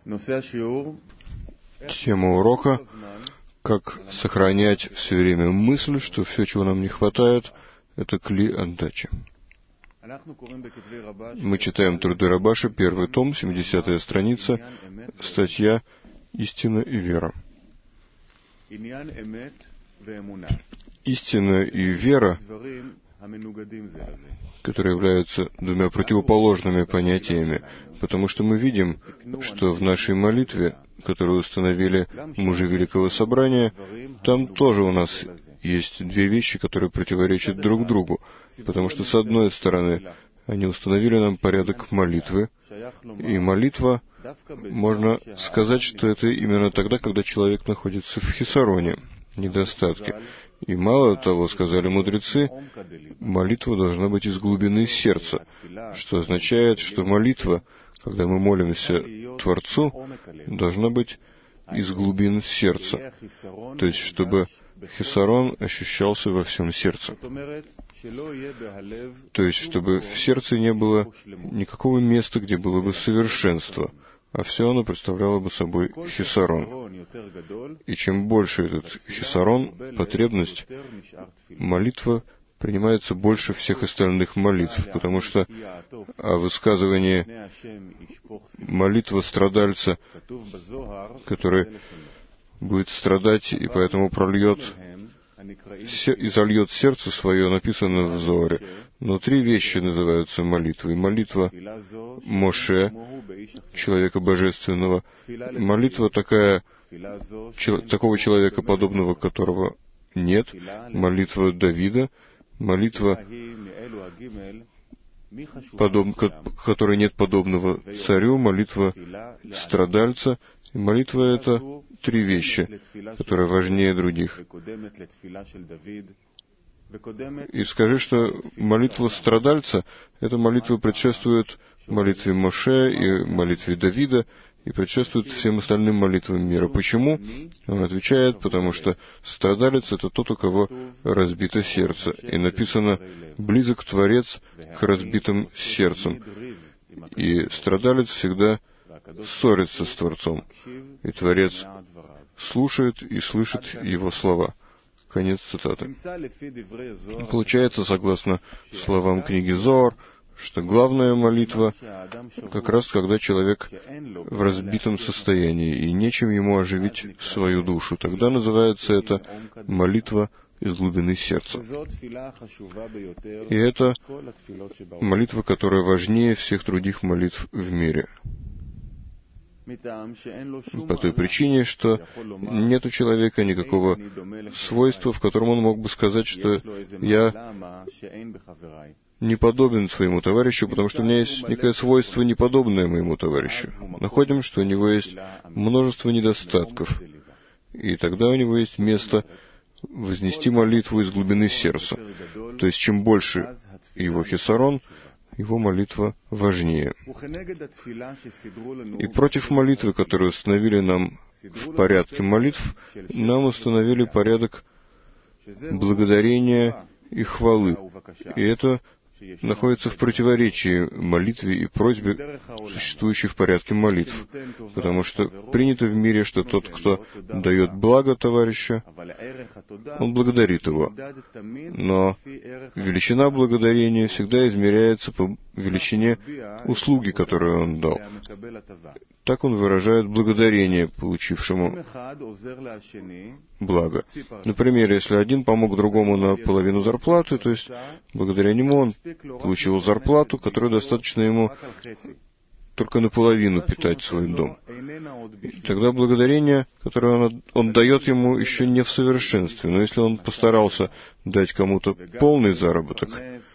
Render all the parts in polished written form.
Тема урока — как сохранять все время мысль, что все, чего нам не хватает, это кли отдачи. Мы читаем труды Рабаши, первый том, 70-я страница, статья «Истина и вера». Истина и вера, которые являются двумя противоположными понятиями, потому что мы видим, что в нашей молитве, которую установили мужи Великого Собрания, там тоже у нас есть две вещи, которые противоречат друг другу, потому что, с одной стороны, они установили нам порядок молитвы, и молитва, можно сказать, что это именно тогда, когда человек находится в хисароне, недостатке. И мало того, сказали мудрецы, молитва должна быть из глубины сердца, что означает, что молитва, когда мы молимся Творцу, должна быть из глубин сердца, то есть чтобы хисарон ощущался во всем сердце. То есть чтобы в сердце не было никакого места, где было бы совершенство, а все оно представляло бы собой хисарон. И чем больше этот хисарон, потребность, молитва принимается больше всех остальных молитв, потому что о высказывании молитва страдальца, который будет страдать и поэтому изольет сердце свое, написано в Зоаре. Но три вещи называются молитвой. Молитва Моше, человека божественного, молитва такого человека, подобного которого нет, молитва Давида, молитва, которой нет подобного царю, молитва страдальца. И молитва — это три вещи, которые важнее других. И скажи, что молитва страдальца — эта молитва предшествует молитве Моше и молитве Давида, и предшествует всем остальным молитвам мира. Почему? Он отвечает, потому что страдалец — это тот, у кого разбито сердце. И написано «близок Творец к разбитым сердцам». И страдалец всегда ссорится с Творцом. И Творец слушает и слышит его слова. Конец цитаты. Получается, согласно словам книги Зоар, что главная молитва как раз когда человек в разбитом состоянии и нечем ему оживить свою душу. Тогда называется это молитва из глубины сердца. И это молитва, которая важнее всех других молитв в мире. По той причине, что нет у человека никакого свойства, в котором он мог бы сказать, что я не подобен своему товарищу, потому что у меня есть некое свойство, неподобное моему товарищу. Находим, что у него есть множество недостатков, и тогда у него есть место вознести молитву из глубины сердца. То есть, чем больше его хисарон, его молитва важнее. И против молитвы, которую установили нам в порядке молитв, нам установили порядок благодарения и хвалы. И это находится в противоречии молитве и просьбе, существующей в порядке молитв. Потому что принято в мире, что тот, кто дает благо товарища, он благодарит его. Но величина благодарения всегда измеряется по величине услуги, которую он дал. Так он выражает благодарение получившему благо. Например, если один помог другому на половину зарплаты, то есть благодаря нему он получил зарплату, которая достаточно ему только наполовину питать свой дом. И тогда благодарение, которое он дает ему, еще не в совершенстве. Но если он постарался дать кому-то полный заработок,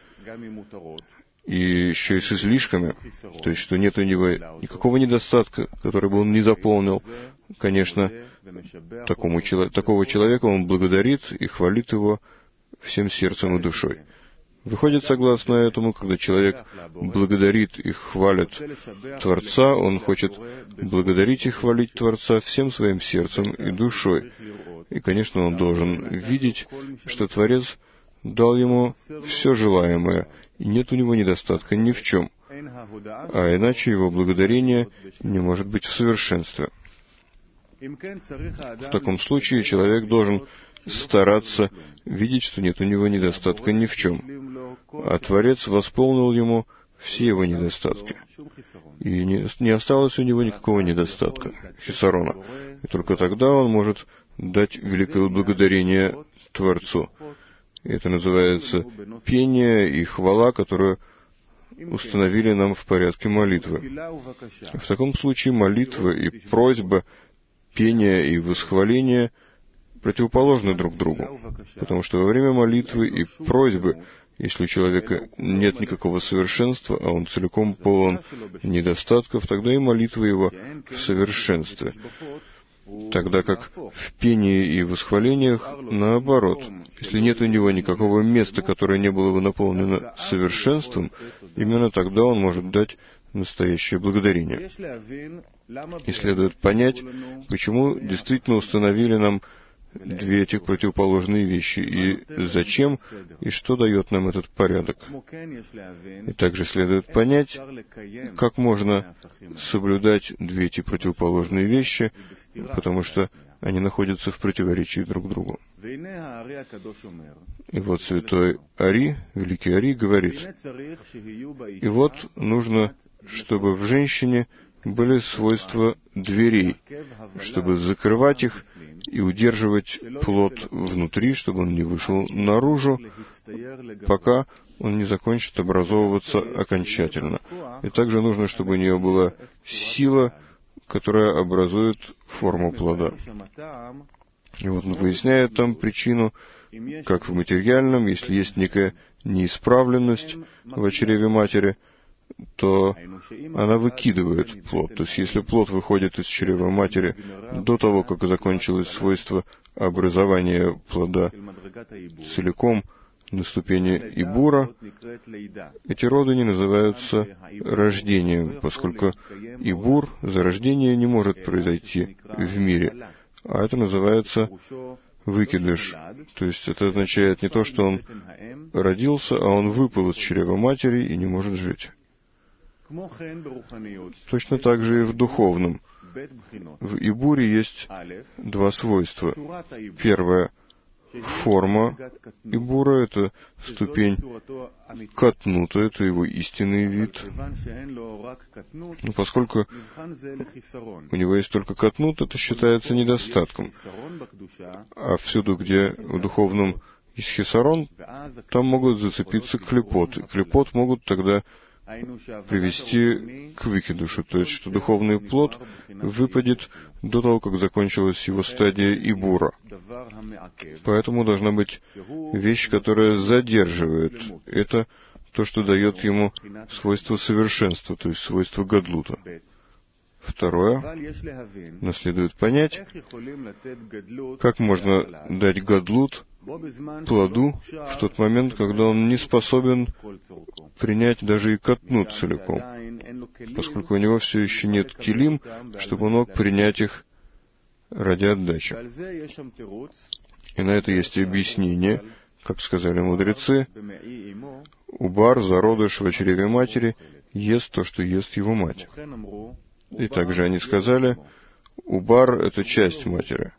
и еще и с излишками, то есть что нет у него никакого недостатка, который бы он не заполнил, конечно, такого человека он благодарит и хвалит его всем сердцем и душой. Выходит, согласно этому, когда человек благодарит и хвалит Творца, он хочет благодарить и хвалить Творца всем своим сердцем и душой. И, конечно, он должен видеть, что Творец дал ему все желаемое, и нет у него недостатка ни в чем. а иначе его благодарение не может быть в совершенстве. В таком случае человек должен стараться видеть, что нет у него недостатка ни в чем, а Творец восполнил ему все его недостатки, и не осталось у него никакого недостатка, хисарона. И только тогда он может дать великое благодарение Творцу. Это называется пение и хвала, которую установили нам в порядке молитвы. В таком случае молитва и просьба, пение и восхваление противоположны друг другу, потому что во время молитвы и просьбы, если у человека нет никакого совершенства, а он целиком полон недостатков, тогда и молитва его в совершенстве. Тогда как в пении и восхвалениях наоборот. Если нет у него никакого места, которое не было бы наполнено совершенством, именно тогда он может дать настоящее благодарение. И следует понять, почему действительно установили нам две этих противоположные вещи, и зачем, и что дает нам этот порядок. И также следует понять, как можно соблюдать две эти противоположные вещи, потому что они находятся в противоречии друг другу. И вот святой Ари, великий Ари, говорит, и вот нужно, чтобы в женщине были свойства дверей, чтобы закрывать их и удерживать плод внутри, чтобы он не вышел наружу, пока он не закончит образовываться окончательно. И также нужно, чтобы у нее была сила, которая образует форму плода. И вот он выясняет там причину, как в материальном, если есть некая неисправленность в чреве матери, то она выкидывает плод. То есть, если плод выходит из чрева матери до того, как закончилось свойство образования плода целиком на ступени Ибура, эти роды не называются рождением, поскольку Ибур, зарождение, не может произойти в мире, а это называется выкидыш. То есть, это означает не то, что он родился, а он выпал из чрева матери и не может жить. Точно так же и в духовном. В Ибуре есть два свойства. Первое — форма Ибура, это ступень катнута, это его истинный вид. Но поскольку у него есть только катнут, это считается недостатком. А всюду, где в духовном есть хисарон, там могут зацепиться клепот. И клепот могут тогда привести к выкидушу, то есть, что духовный плод выпадет до того, как закончилась его стадия Ибура. Поэтому должна быть вещь, которая задерживает. Это то, что дает ему свойство совершенства, то есть свойство гадлута. Второе, но следует понять, как можно дать гадлут плоду в тот момент, когда он не способен принять даже и катнут целиком, поскольку у него все еще нет килим, чтобы он мог принять их ради отдачи. И на это есть объяснение, как сказали мудрецы, убар, зародыш в чреве матери, ест то, что ест его мать. И также они сказали, убар — это часть матери,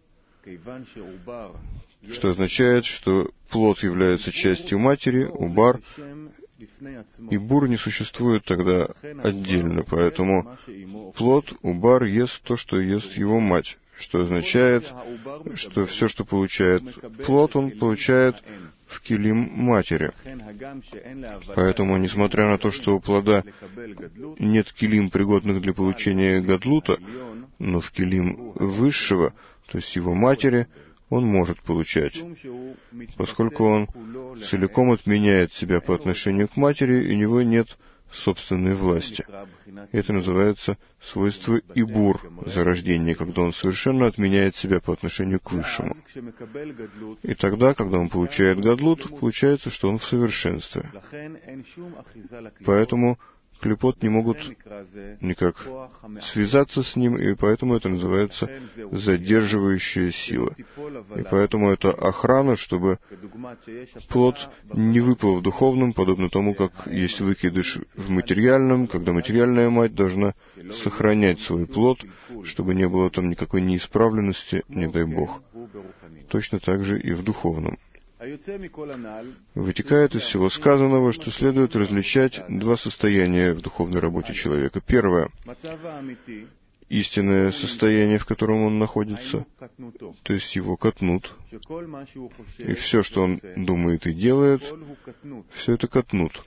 что означает, что плод является частью матери, убар, и бур не существует тогда отдельно, поэтому плод, убар, ест то, что ест его мать, что означает, что все, что получает плод, он получает в килим матери. Поэтому, несмотря на то, что у плода нет килим, пригодных для получения гадлута, но в килим высшего, то есть его матери, он может получать, поскольку он целиком отменяет себя по отношению к матери, и у него нет собственной власти. Это называется свойство Ибур, зарождение, когда он совершенно отменяет себя по отношению к высшему. И тогда, когда он получает гадлут, получается, что он в совершенстве. Поэтому клипот не могут никак связаться с ним, и поэтому это называется задерживающая сила. И поэтому это охрана, чтобы плод не выпал в духовном, подобно тому, как есть выкидыш в материальном, когда материальная мать должна сохранять свой плод, чтобы не было там никакой неисправленности, не дай Бог. Точно так же и в духовном. Вытекает из всего сказанного, что следует различать два состояния в духовной работе человека. Первое — истинное состояние, в котором он находится, то есть его катнут. И все, что он думает и делает, все это катнут.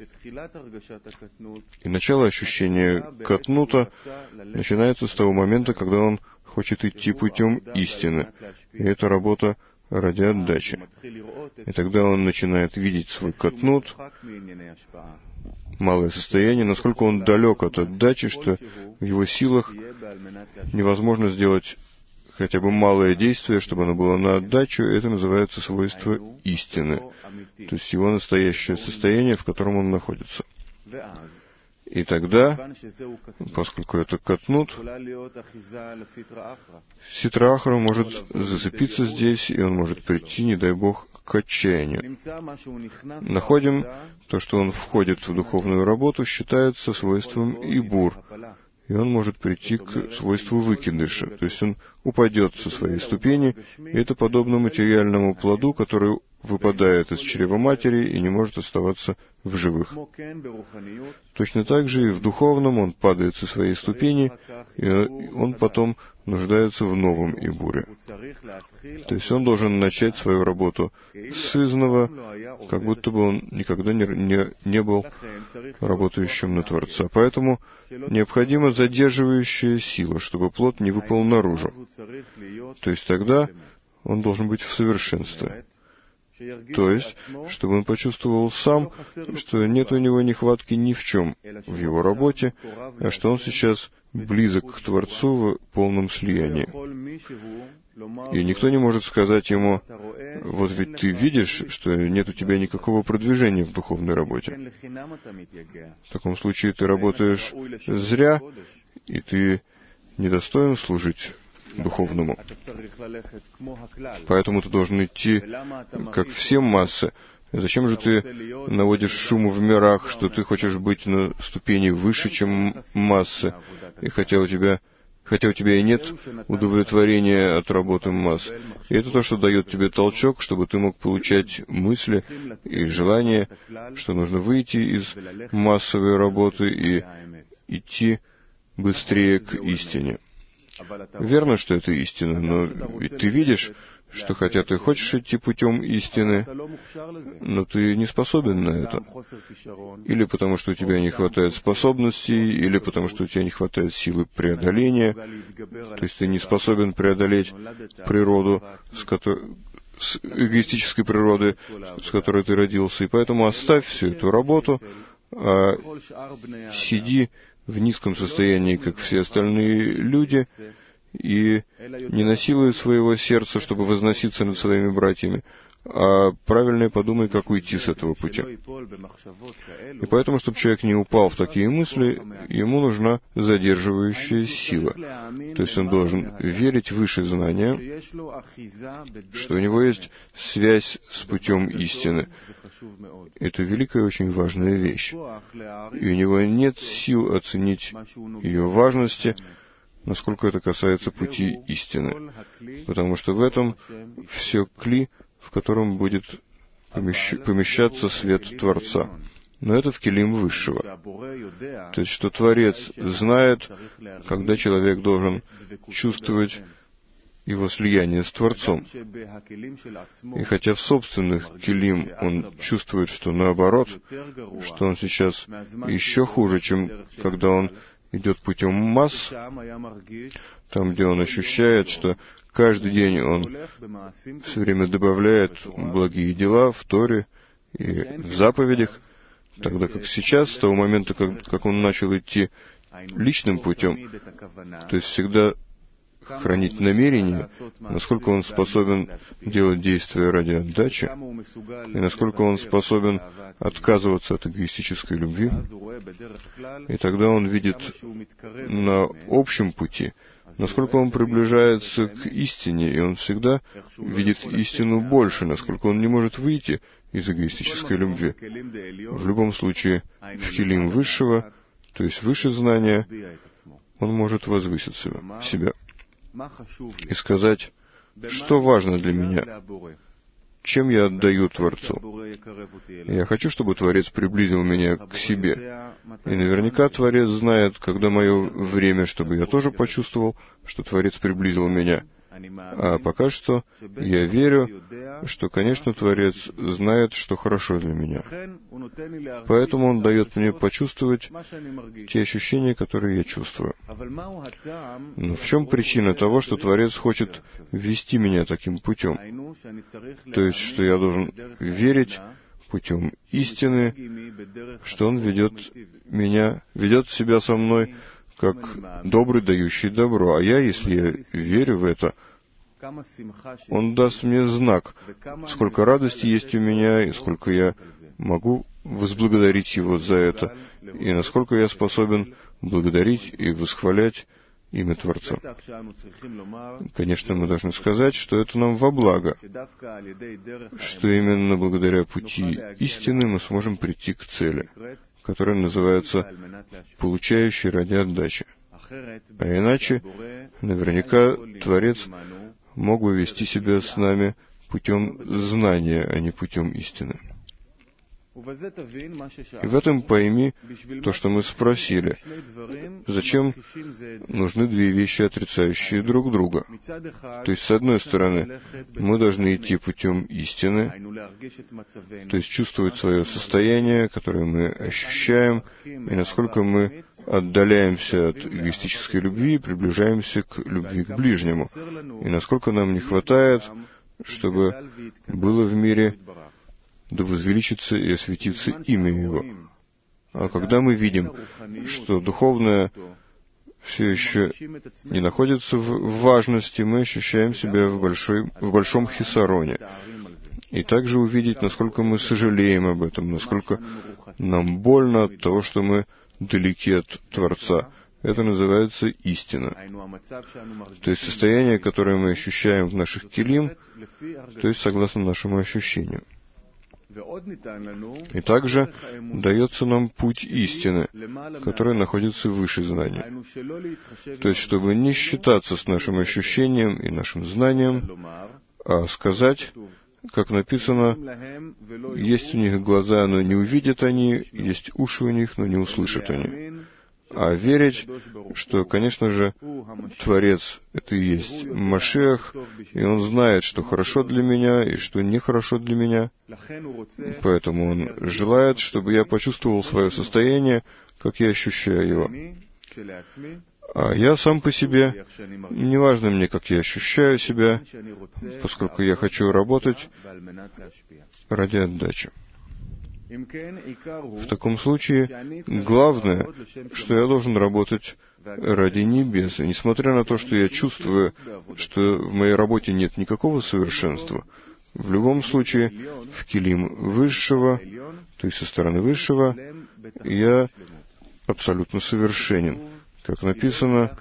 И начало ощущения катнута начинается с того момента, когда он хочет идти путем истины. И это работа ради отдачи. И тогда он начинает видеть свой катнут, малое состояние, насколько он далек от отдачи, что в его силах невозможно сделать хотя бы малое действие, чтобы оно было на отдачу. Это называется свойство истины, то есть его настоящее состояние, в котором он находится. И тогда, поскольку это катнут, ситра ахра может зацепиться здесь, и он может прийти, не дай Бог, к отчаянию. Находим то, что он входит в духовную работу, считается свойством ибур, и он может прийти к свойству выкидыша, то есть он упадет со своей ступени, и это подобно материальному плоду, который выпадает из чрева матери и не может оставаться в живых. Точно так же и в духовном он падает со своей ступени, и он потом нуждается в новом ибуре. То есть он должен начать свою работу с изного, как будто бы он никогда не был работающим на Творца. Поэтому необходима задерживающая сила, чтобы плод не выпал наружу. То есть тогда он должен быть в совершенстве. То есть, чтобы он почувствовал сам, что нет у него нехватки ни в чем в его работе, а что он сейчас близок к Творцу в полном слиянии. И никто не может сказать ему: вот ведь ты видишь, что нет у тебя никакого продвижения в духовной работе. В таком случае ты работаешь зря, и ты недостоин служить духовному. Поэтому ты должен идти, как все массы. Зачем же ты наводишь шум в мирах, что ты хочешь быть на ступени выше, чем массы, и хотя у тебя и нет удовлетворения от работы масс. И это то, что дает тебе толчок, чтобы ты мог получать мысли и желания, что нужно выйти из массовой работы и идти быстрее к истине. Верно, что это истина, но ведь ты видишь, что хотя ты хочешь идти путем истины, но ты не способен на это. Или потому, что у тебя не хватает способностей, или потому, что у тебя не хватает силы преодоления, то есть ты не способен преодолеть природу, с эгоистической природы, с которой ты родился. И поэтому оставь всю эту работу, а сиди в низком состоянии, как все остальные люди, и не насилуй своего сердца, чтобы возноситься над своими братьями, а правильно подумай, как уйти с этого пути. И поэтому, чтобы человек не упал в такие мысли, ему нужна задерживающая сила. То есть он должен верить выше знания, что у него есть связь с путем истины. Это великая и очень важная вещь. И у него нет сил оценить ее важности, насколько это касается пути истины. Потому что в этом все кли, в котором будет помещаться свет Творца. Но это в килим высшего. То есть, что Творец знает, когда человек должен чувствовать его слияние с Творцом. И хотя в собственных килим он чувствует, что наоборот, что он сейчас еще хуже, чем когда он идет путем масс, там, где он ощущает, что каждый день он все время добавляет благие дела в Торе и в заповедях, тогда как сейчас, с того момента, как он начал идти личным путем, то есть всегда хранить намерение, насколько он способен делать действия ради отдачи, и насколько он способен отказываться от эгоистической любви, и тогда он видит на общем пути, насколько он приближается к истине, и он всегда видит истину больше, насколько он не может выйти из эгоистической любви. В любом случае, в килим высшего, то есть выше знания, он может возвысить себя и сказать, что важно для меня, чем я отдаю Творцу. Я хочу, чтобы Творец приблизил меня к себе. И наверняка Творец знает, когда мое время, чтобы я тоже почувствовал, что Творец приблизил меня. А пока что я верю, что, конечно, Творец знает, что хорошо для меня. Поэтому Он дает мне почувствовать те ощущения, которые я чувствую. Но в чем причина того, что Творец хочет ввести меня таким путем? То есть, что я должен верить путем истины, что Он ведет себя со мной как добрый, дающий добро. А я, если я верю в это, Он даст мне знак, сколько радости есть у меня, и сколько я могу возблагодарить Его за это, и насколько я способен благодарить и восхвалять имя Творца. Конечно, мы должны сказать, что это нам во благо, что именно благодаря пути истины мы сможем прийти к цели, которая называется «получающий ради отдачи». А иначе, наверняка, Творец мог бы вести себя с нами путем знания, а не путем истины. И в этом пойми то, что мы спросили. Зачем нужны две вещи, отрицающие друг друга? То есть, с одной стороны, мы должны идти путем истины, то есть чувствовать свое состояние, которое мы ощущаем, и насколько мы отдаляемся от эгоистической любви и приближаемся к любви к ближнему, и насколько нам не хватает, чтобы было в мире да возвеличится и осветится имя Его. А когда мы видим, что духовное все еще не находится в важности, мы ощущаем себя в большом хисароне. И также увидеть, насколько мы сожалеем об этом, насколько нам больно от того, что мы далеки от Творца. Это называется истина. То есть состояние, которое мы ощущаем в наших килим, то есть согласно нашему ощущению. И также дается нам путь истины, который находится выше знания. То есть, чтобы не считаться с нашим ощущением и нашим знанием, а сказать, как написано, есть у них глаза, но не увидят они, есть уши у них, но не услышат они. А верить, что, конечно же, Творец — это и есть Машиах, и Он знает, что хорошо для меня и что нехорошо для меня. Поэтому Он желает, чтобы я почувствовал свое состояние, как я ощущаю его. А я сам по себе, не важно мне, как я ощущаю себя, поскольку я хочу работать ради отдачи. В таком случае, главное, что я должен работать ради небес. И несмотря на то, что я чувствую, что в моей работе нет никакого совершенства, в любом случае, в килим высшего, то есть со стороны высшего, я абсолютно совершенен. Как написано,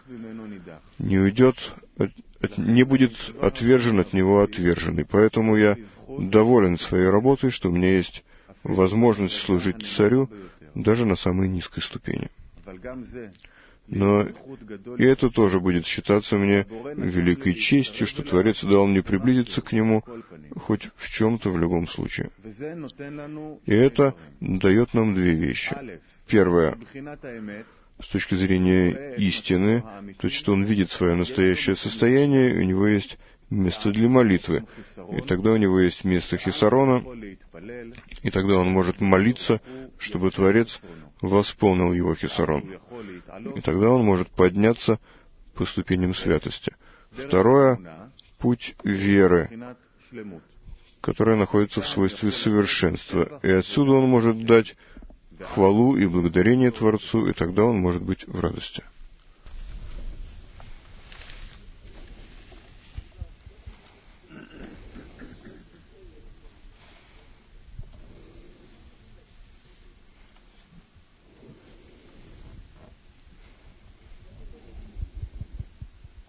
не будет отвержен от него отверженный. Поэтому я доволен своей работой, что у меня есть возможность служить царю даже на самой низкой ступени. Но и это тоже будет считаться мне великой честью, что Творец дал мне приблизиться к Нему хоть в чем-то в любом случае. И это дает нам две вещи. Первое, с точки зрения истины, то есть, что он видит свое настоящее состояние, и у него есть место для молитвы, и тогда у него есть место хисарона, и тогда он может молиться, чтобы Творец восполнил его хисарон. И тогда он может подняться по ступеням святости. Второе — путь веры, которая находится в свойстве совершенства. И отсюда он может дать хвалу и благодарение Творцу, и тогда он может быть в радости.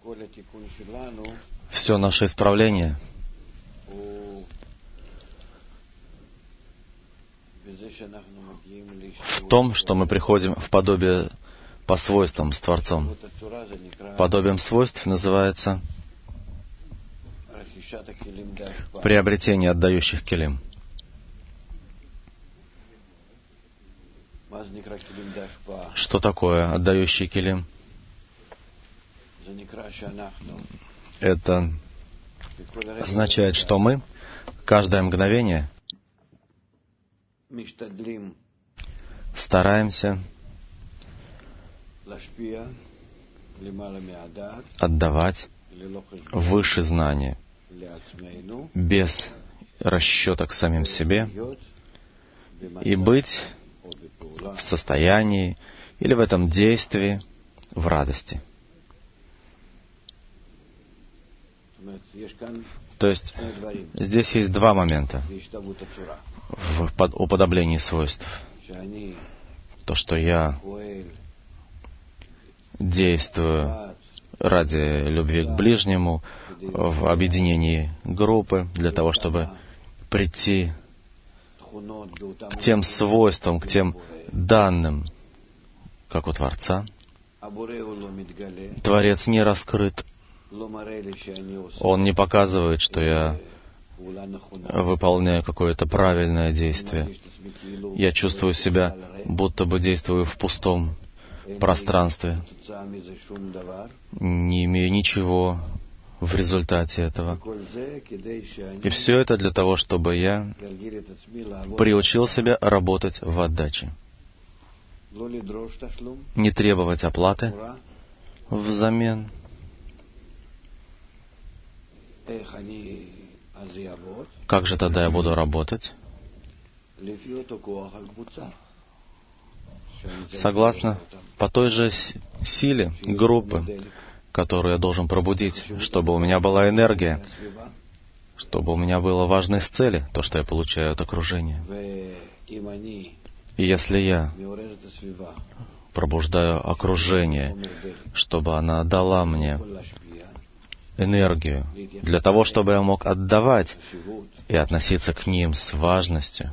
все наше исправление в том, что мы приходим в подобие по свойствам с Творцом. Подобием свойств называется приобретение отдающих келим. Что такое отдающий келим? Это означает, что мы каждое мгновение стараемся отдавать выше знания, без расчета к самим себе, и быть в состоянии или в этом действии в радости. То есть здесь есть два момента в уподоблении свойств. То, что я действую ради любви к ближнему, в объединении группы, для того, чтобы прийти к тем свойствам, к тем данным, как у Творца. Творец не раскрыт. Он не показывает, что я выполняю какое-то правильное действие. Я чувствую себя, будто бы действую в пустом пространстве, не имея ничего в результате этого. И все это для того, чтобы я приучил себя работать в отдаче. Не требовать оплаты взамен. Как же тогда я буду работать? Согласно по той же силе группы, которую я должен пробудить, чтобы у меня была энергия, чтобы у меня было важное с цели, то, что я получаю от окружения. И если я пробуждаю окружение, чтобы она дала мне энергию, для того, чтобы я мог отдавать и относиться к ним с важностью,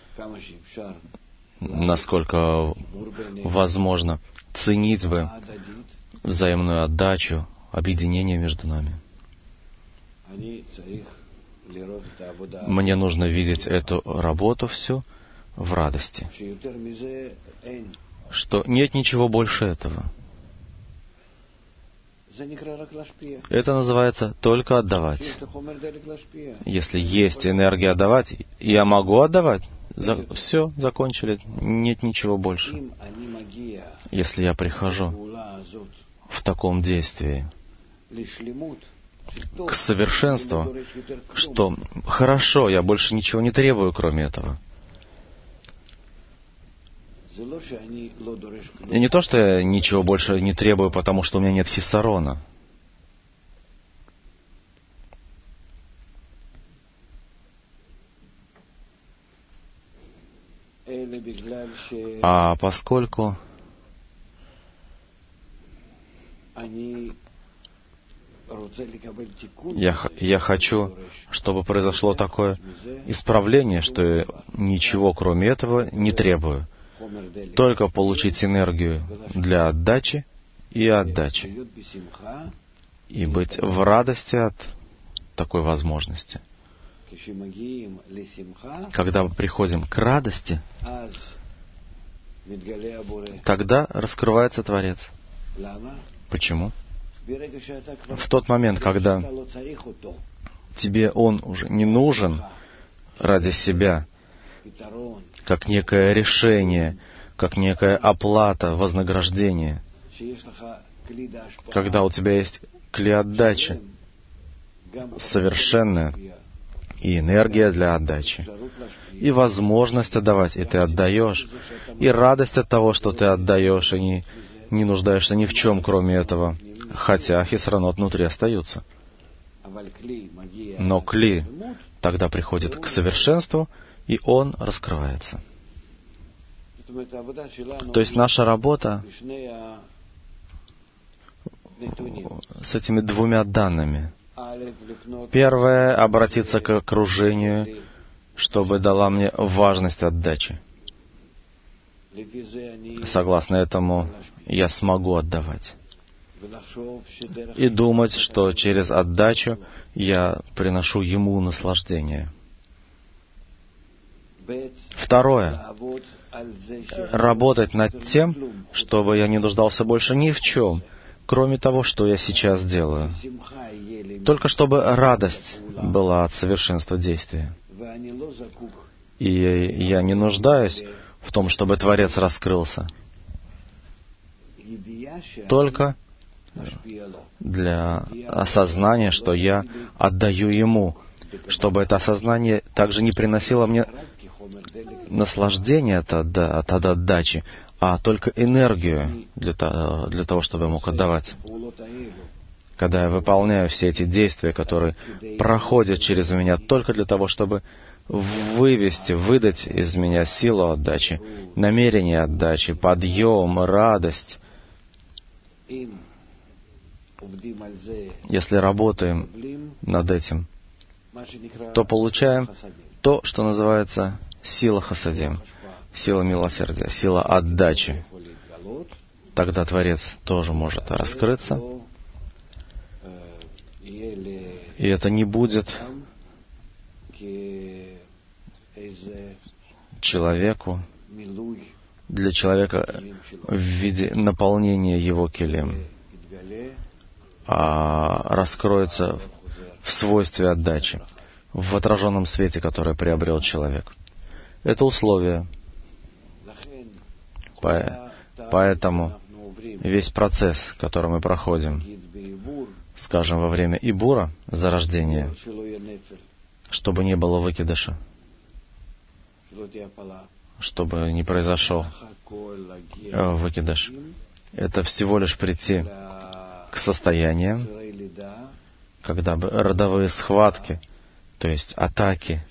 насколько возможно, ценить бы взаимную отдачу, объединение между нами. Мне нужно видеть эту работу всю в радости, что нет ничего больше этого. Это называется только отдавать. Если есть энергия отдавать, я могу отдавать. Все, закончили. Нет ничего больше. Если я прихожу в таком действии к совершенству, что хорошо, я больше ничего не требую, кроме этого. И не то, что я ничего больше не требую, потому что у меня нет хиссарона. А поскольку я хочу, чтобы произошло такое исправление, что я ничего кроме этого не требую. Только получить энергию для отдачи и отдачи. И быть в радости от такой возможности. Когда мы приходим к радости, тогда раскрывается Творец. Почему? В тот момент, когда тебе он уже не нужен ради себя, как некое решение, как некая оплата, вознаграждение, когда у тебя есть кли отдачи, совершенная, и энергия для отдачи, и возможность отдавать, и ты отдаешь, и радость от того, что ты отдаешь, и не нуждаешься ни в чем, кроме этого, хотя хисранот внутри остаются. Но кли тогда приходит к совершенству, и он раскрывается. То есть наша работа с этими двумя данными. Первое — обратиться к окружению, чтобы дала мне важность отдачи. Согласно этому я смогу отдавать. И думать, что через отдачу я приношу ему наслаждение. Второе — работать над тем, чтобы я не нуждался больше ни в чем, кроме того, что я сейчас делаю. Только чтобы радость была от совершенства действия. И я не нуждаюсь в том, чтобы Творец раскрылся. Только для осознания, что я отдаю Ему, чтобы это осознание также не приносило мне наслаждение от отдачи, а только энергию для того, чтобы я мог отдавать. Когда я выполняю все эти действия, которые проходят через меня только для того, чтобы выдать из меня силу отдачи, намерение отдачи, подъем, радость. Если работаем над этим, то получаем то, что называется сила хасадим, сила милосердия, сила отдачи. Тогда Творец тоже может раскрыться, и это не будет для человека в виде наполнения его келем, а раскроется в свойстве отдачи, в отраженном свете, который приобрел человек. Это условие. Поэтому весь процесс, который мы проходим, скажем, во время Ибура, зарождения, чтобы не было выкидыша, чтобы не произошел выкидыш. Это всего лишь прийти к состояниям, когда бы родовые схватки, то есть атаки,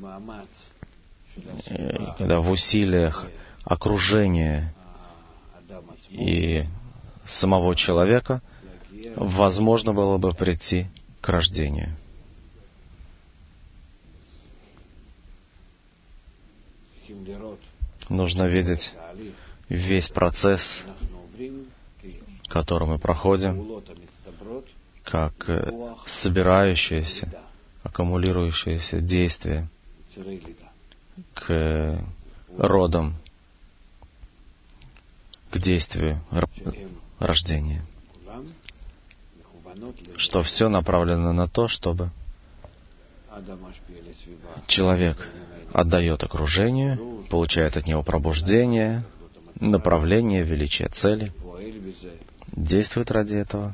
когда в усилиях окружения и самого человека возможно было бы прийти к рождению. Нужно видеть весь процесс, который мы проходим, как собирающееся, аккумулирующееся действие к родам, к действию рождения. Что все направлено на то, чтобы человек отдает окружению, получает от него пробуждение, направление, величие цели, действует ради этого,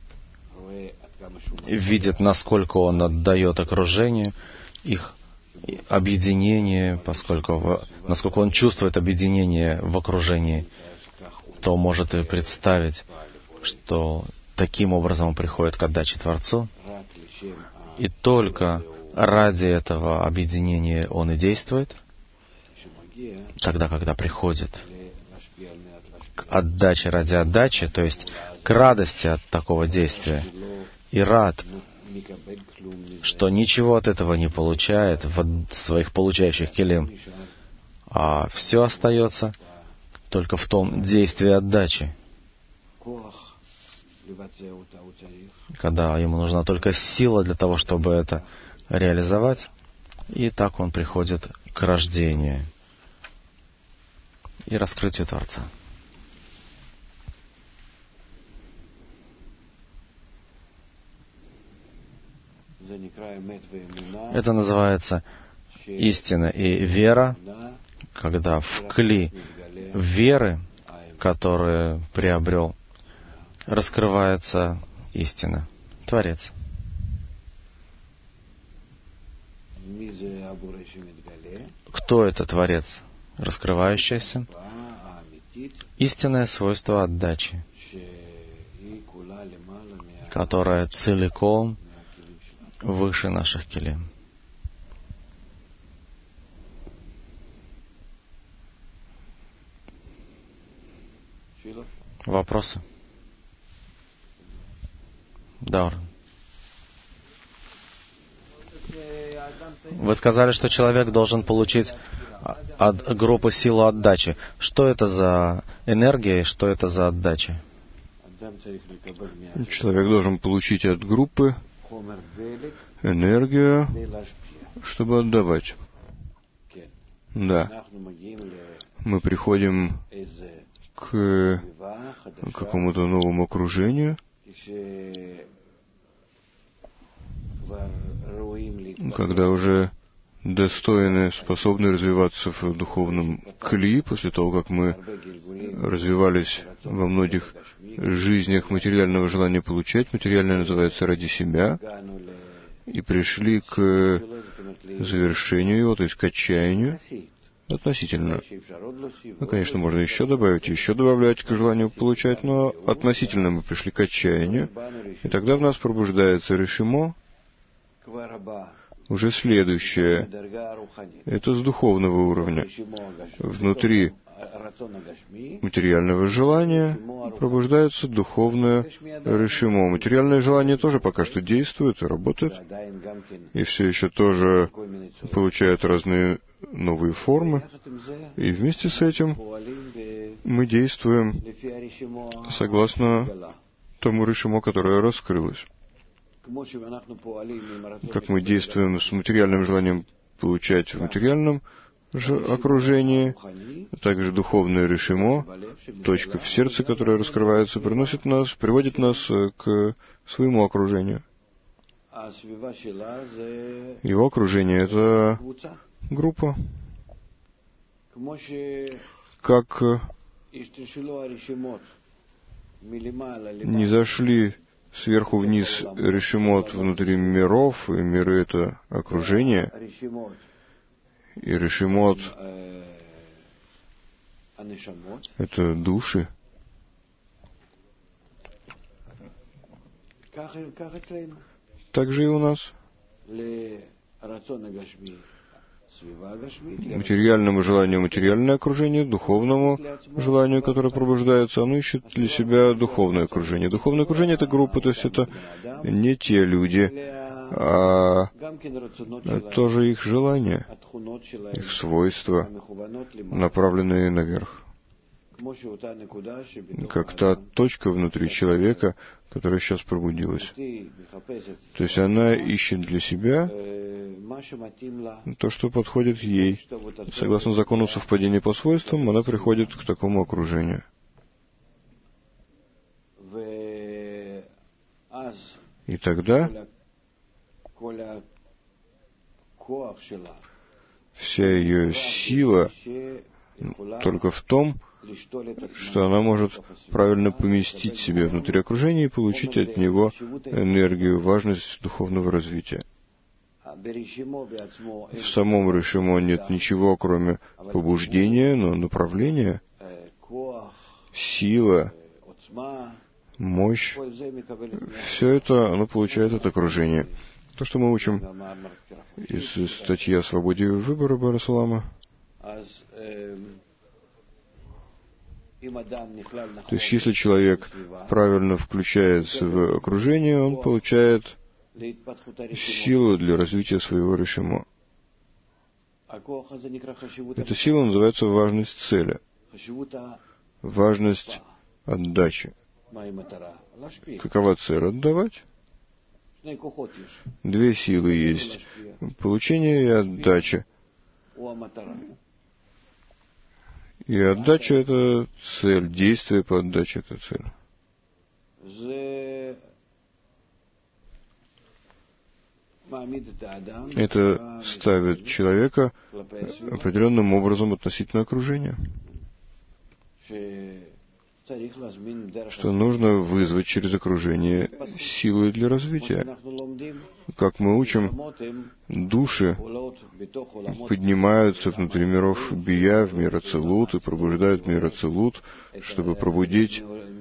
видит, насколько он отдает окружению, их объединение, насколько он чувствует объединение в окружении, то может и представить, что таким образом он приходит к отдаче Творцу, и только ради этого объединения он и действует. Тогда, когда приходит к отдаче ради отдачи, то есть к радости от такого действия, и рад, что ничего от этого не получает в своих получающих келем, а все остается только в том действии отдачи, когда ему нужна только сила для того, чтобы это реализовать, и так он приходит к рождению и раскрытию Творца. Это называется истина и вера, когда в кли веры, который приобрел, раскрывается истина, Творец. Кто это Творец, раскрывающийся? Истинное свойство отдачи, которое целиком выше наших келем. Вопросы? Да. Вы сказали, что человек должен получить от группы силу отдачи. Что это за энергия и что это за отдача? Человек должен получить от группы энергию, чтобы отдавать. Да. Мы приходим к какому-то новому окружению, когда уже достойны, способны развиваться в духовном кли, после того, как мы развивались во многих жизнях материального желания получать, материальное называется ради себя, и пришли к завершению его, то есть к отчаянию, относительно. Ну, конечно, можно еще добавлять к желанию получать, но относительно мы пришли к отчаянию, и тогда в нас пробуждается решимо, уже следующее. Это с духовного уровня. Внутри материального желания пробуждается духовное решимо. Материальное желание тоже пока что действует и работает, и все еще тоже получает разные новые формы. И вместе с этим мы действуем согласно тому решимо, которое раскрылось. Как мы действуем с материальным желанием получать в материальном окружении, также духовное решимо, точка в сердце, которая раскрывается, приводит нас к своему окружению. Его окружение — это группа. Как не зашли сверху вниз решимот внутри миров, и миры — это окружение, и решимот — это души. Так же и у нас. Материальному желанию материальное окружение, духовному желанию, которое пробуждается, оно ищет для себя духовное окружение. Духовное окружение — это группа, то есть это не те люди, а тоже их желания, их свойства, направленные наверх. Как та точка внутри человека, которая сейчас пробудилась. То есть она ищет для себя то, что подходит ей. Согласно закону совпадения по свойствам, она приходит к такому окружению. И тогда вся ее сила только в том, что она может правильно поместить себя внутри окружения и получить от него энергию, важность духовного развития. В самом решимо нет ничего, кроме побуждения, но направления, сила, мощь, все это оно получает от окружения. То, что мы учим из статьи о свободе выбора Барасалама. То есть, если человек правильно включается в окружение, он получает силу для развития своего решимо. Эта сила называется важность цели, важность отдачи. Какова цель? Отдавать. Две силы есть: получение и отдача. И отдача — это цель, действие по отдаче — это цель. Это ставит человека определенным образом относительно окружения. Что нужно вызвать через окружение силы для развития. Как мы учим, души поднимаются внутри миров Бия, в мир Ацилут, и пробуждают мир Ацилут, чтобы пробудить,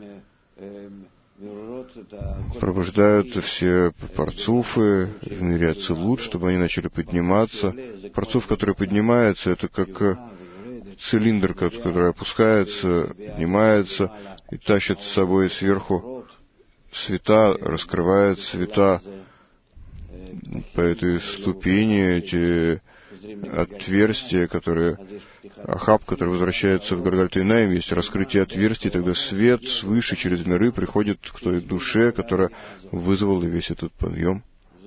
пробуждают все парцуфы в мире Ацилут, чтобы они начали подниматься. Парцуф, который поднимается, это как цилиндр, который опускается, поднимается и тащит с собой сверху цвета, раскрывает цвета по этой ступени, эти отверстия, которые Ахаб, который возвращается в Гаргальтайнаим, есть раскрытие отверстий, тогда свет свыше через миры приходит к той душе, которая вызвала весь этот подъем.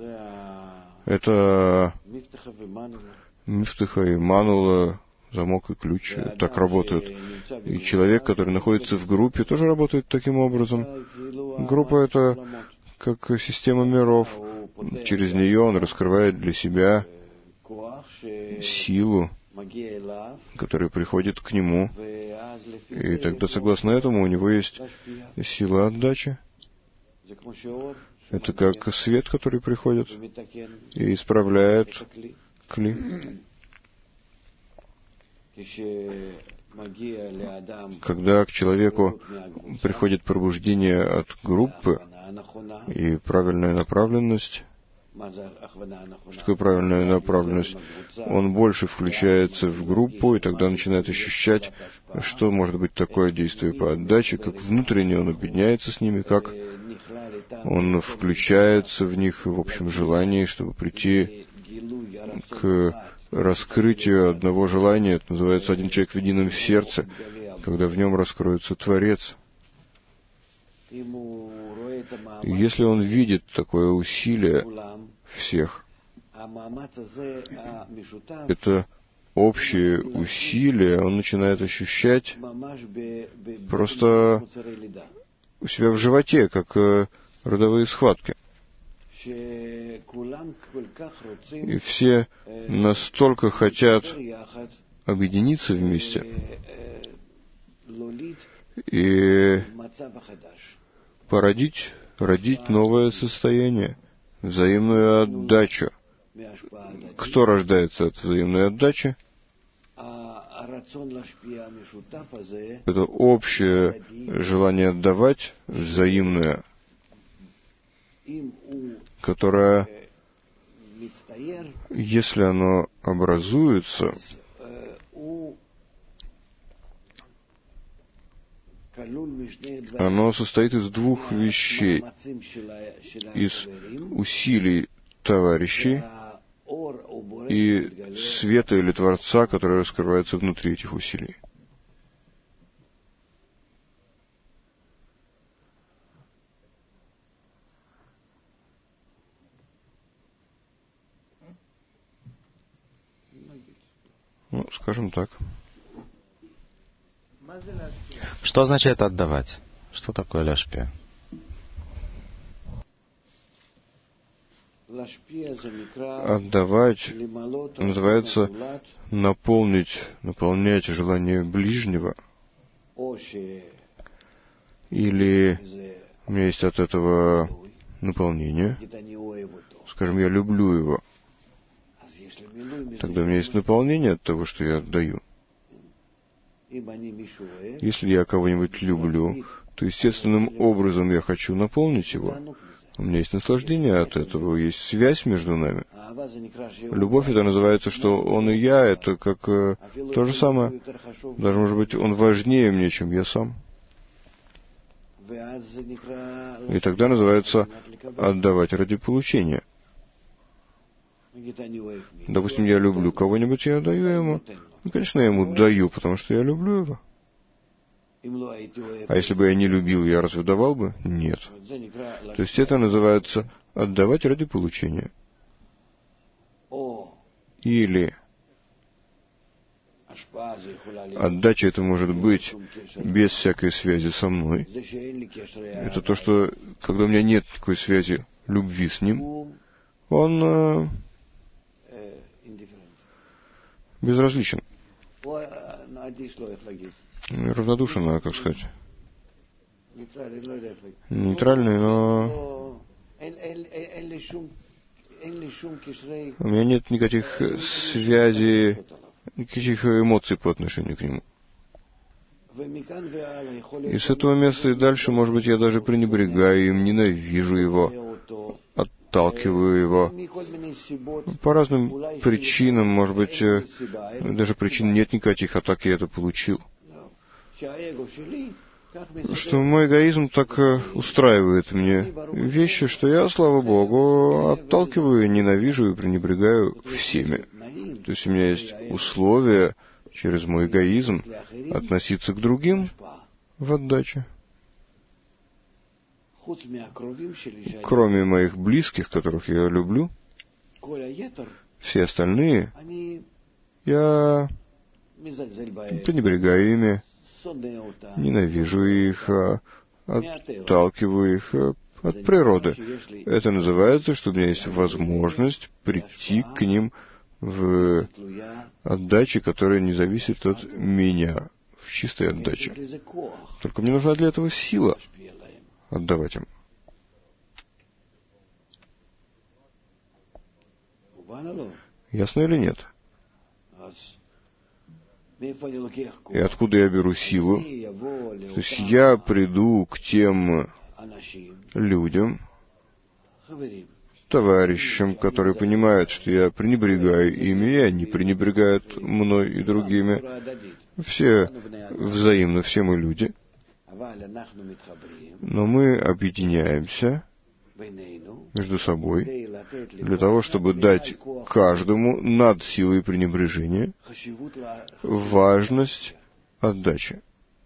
Это Мифтаха и Манула, замок и ключ, так работают. И человек, который находится в группе, тоже работает таким образом. Группа — это как система миров. Через нее он раскрывает для себя силу, которая приходит к нему. И тогда, согласно этому, у него есть сила отдачи. Это как свет, который приходит и исправляет кли. Когда к человеку приходит пробуждение от группы и правильная направленность, что такое правильная направленность? Он больше включается в группу, и тогда начинает ощущать, что может быть такое действие по отдаче, как внутренне он объединяется с ними, как он включается в них в общем желании, чтобы прийти к раскрытию одного желания. Это называется «один человек в едином сердце», когда в нем раскроется Творец. И если он видит такое усилие всех, это общее усилие, он начинает ощущать просто у себя в животе, как родовые схватки. И все настолько хотят объединиться вместе и родить новое состояние, взаимную отдачу. Кто рождается от взаимной отдачи? Это общее желание отдавать, взаимное, которое, если оно образуется, оно состоит из двух вещей: из усилий товарищей и света или Творца, который раскрывается внутри этих усилий. Ну, скажем так. Что означает отдавать? Что такое ляшпия? Отдавать называется наполнять желание ближнего. Или у меня есть от этого наполнение. Скажем, я люблю его. Тогда у меня есть наполнение от того, что я отдаю. Если я кого-нибудь люблю, то естественным образом я хочу наполнить его. У меня есть наслаждение от этого, есть связь между нами. Любовь — это называется, что он и я, это как то же самое. Даже, может быть, он важнее мне, чем я сам. И тогда называется отдавать ради получения. Допустим, я люблю кого-нибудь, я отдаю ему. И, конечно, я ему даю, потому что я люблю его. А если бы я не любил, я разве давал бы? Нет. То есть это называется отдавать ради получения. Или отдача это может быть без всякой связи со мной. Это то, что, когда у меня нет такой связи любви с ним, он безразличен. Равнодушен, как сказать. Нейтральный, но у меня нет никаких связей, никаких эмоций по отношению к нему. И с этого места и дальше, может быть, я даже пренебрегаю им, ненавижу его, отталкиваю его. По разным причинам, может быть, даже причин нет никаких, а так я это получил. что мой эгоизм так устраивает мне вещи, что я, слава Богу, отталкиваю, ненавижу и пренебрегаю всеми. То есть у меня есть условия через мой эгоизм относиться к другим в отдаче. Кроме моих близких, которых я люблю, все остальные, я пренебрегаю ими, ненавижу их, отталкиваю их от природы. Это называется, что у меня есть возможность прийти к ним в отдаче, которая не зависит от меня, в чистой отдаче. Только мне нужна для этого сила отдавать им. Ясно или нет? И откуда я беру силу? То есть я приду к тем людям, товарищам, которые понимают, что я пренебрегаю ими, и они пренебрегают мной и другими. Все взаимно, все мы люди. Но мы объединяемся между собой для того, чтобы дать каждому над силой пренебрежения важность отдачи.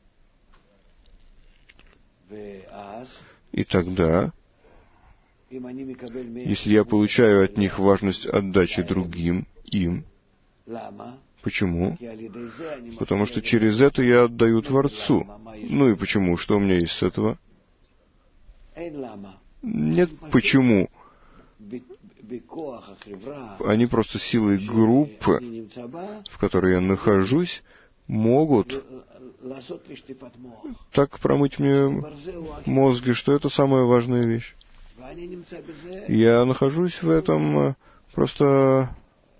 И тогда, если я получаю от них важность отдачи другим, им, почему? Потому что через это я отдаю Творцу. Ну и почему? Что у меня есть с этого? Нет, почему? Они просто силой группы, в которой я нахожусь, могут так промыть мне мозги, что это самая важная вещь. Я нахожусь в этом просто...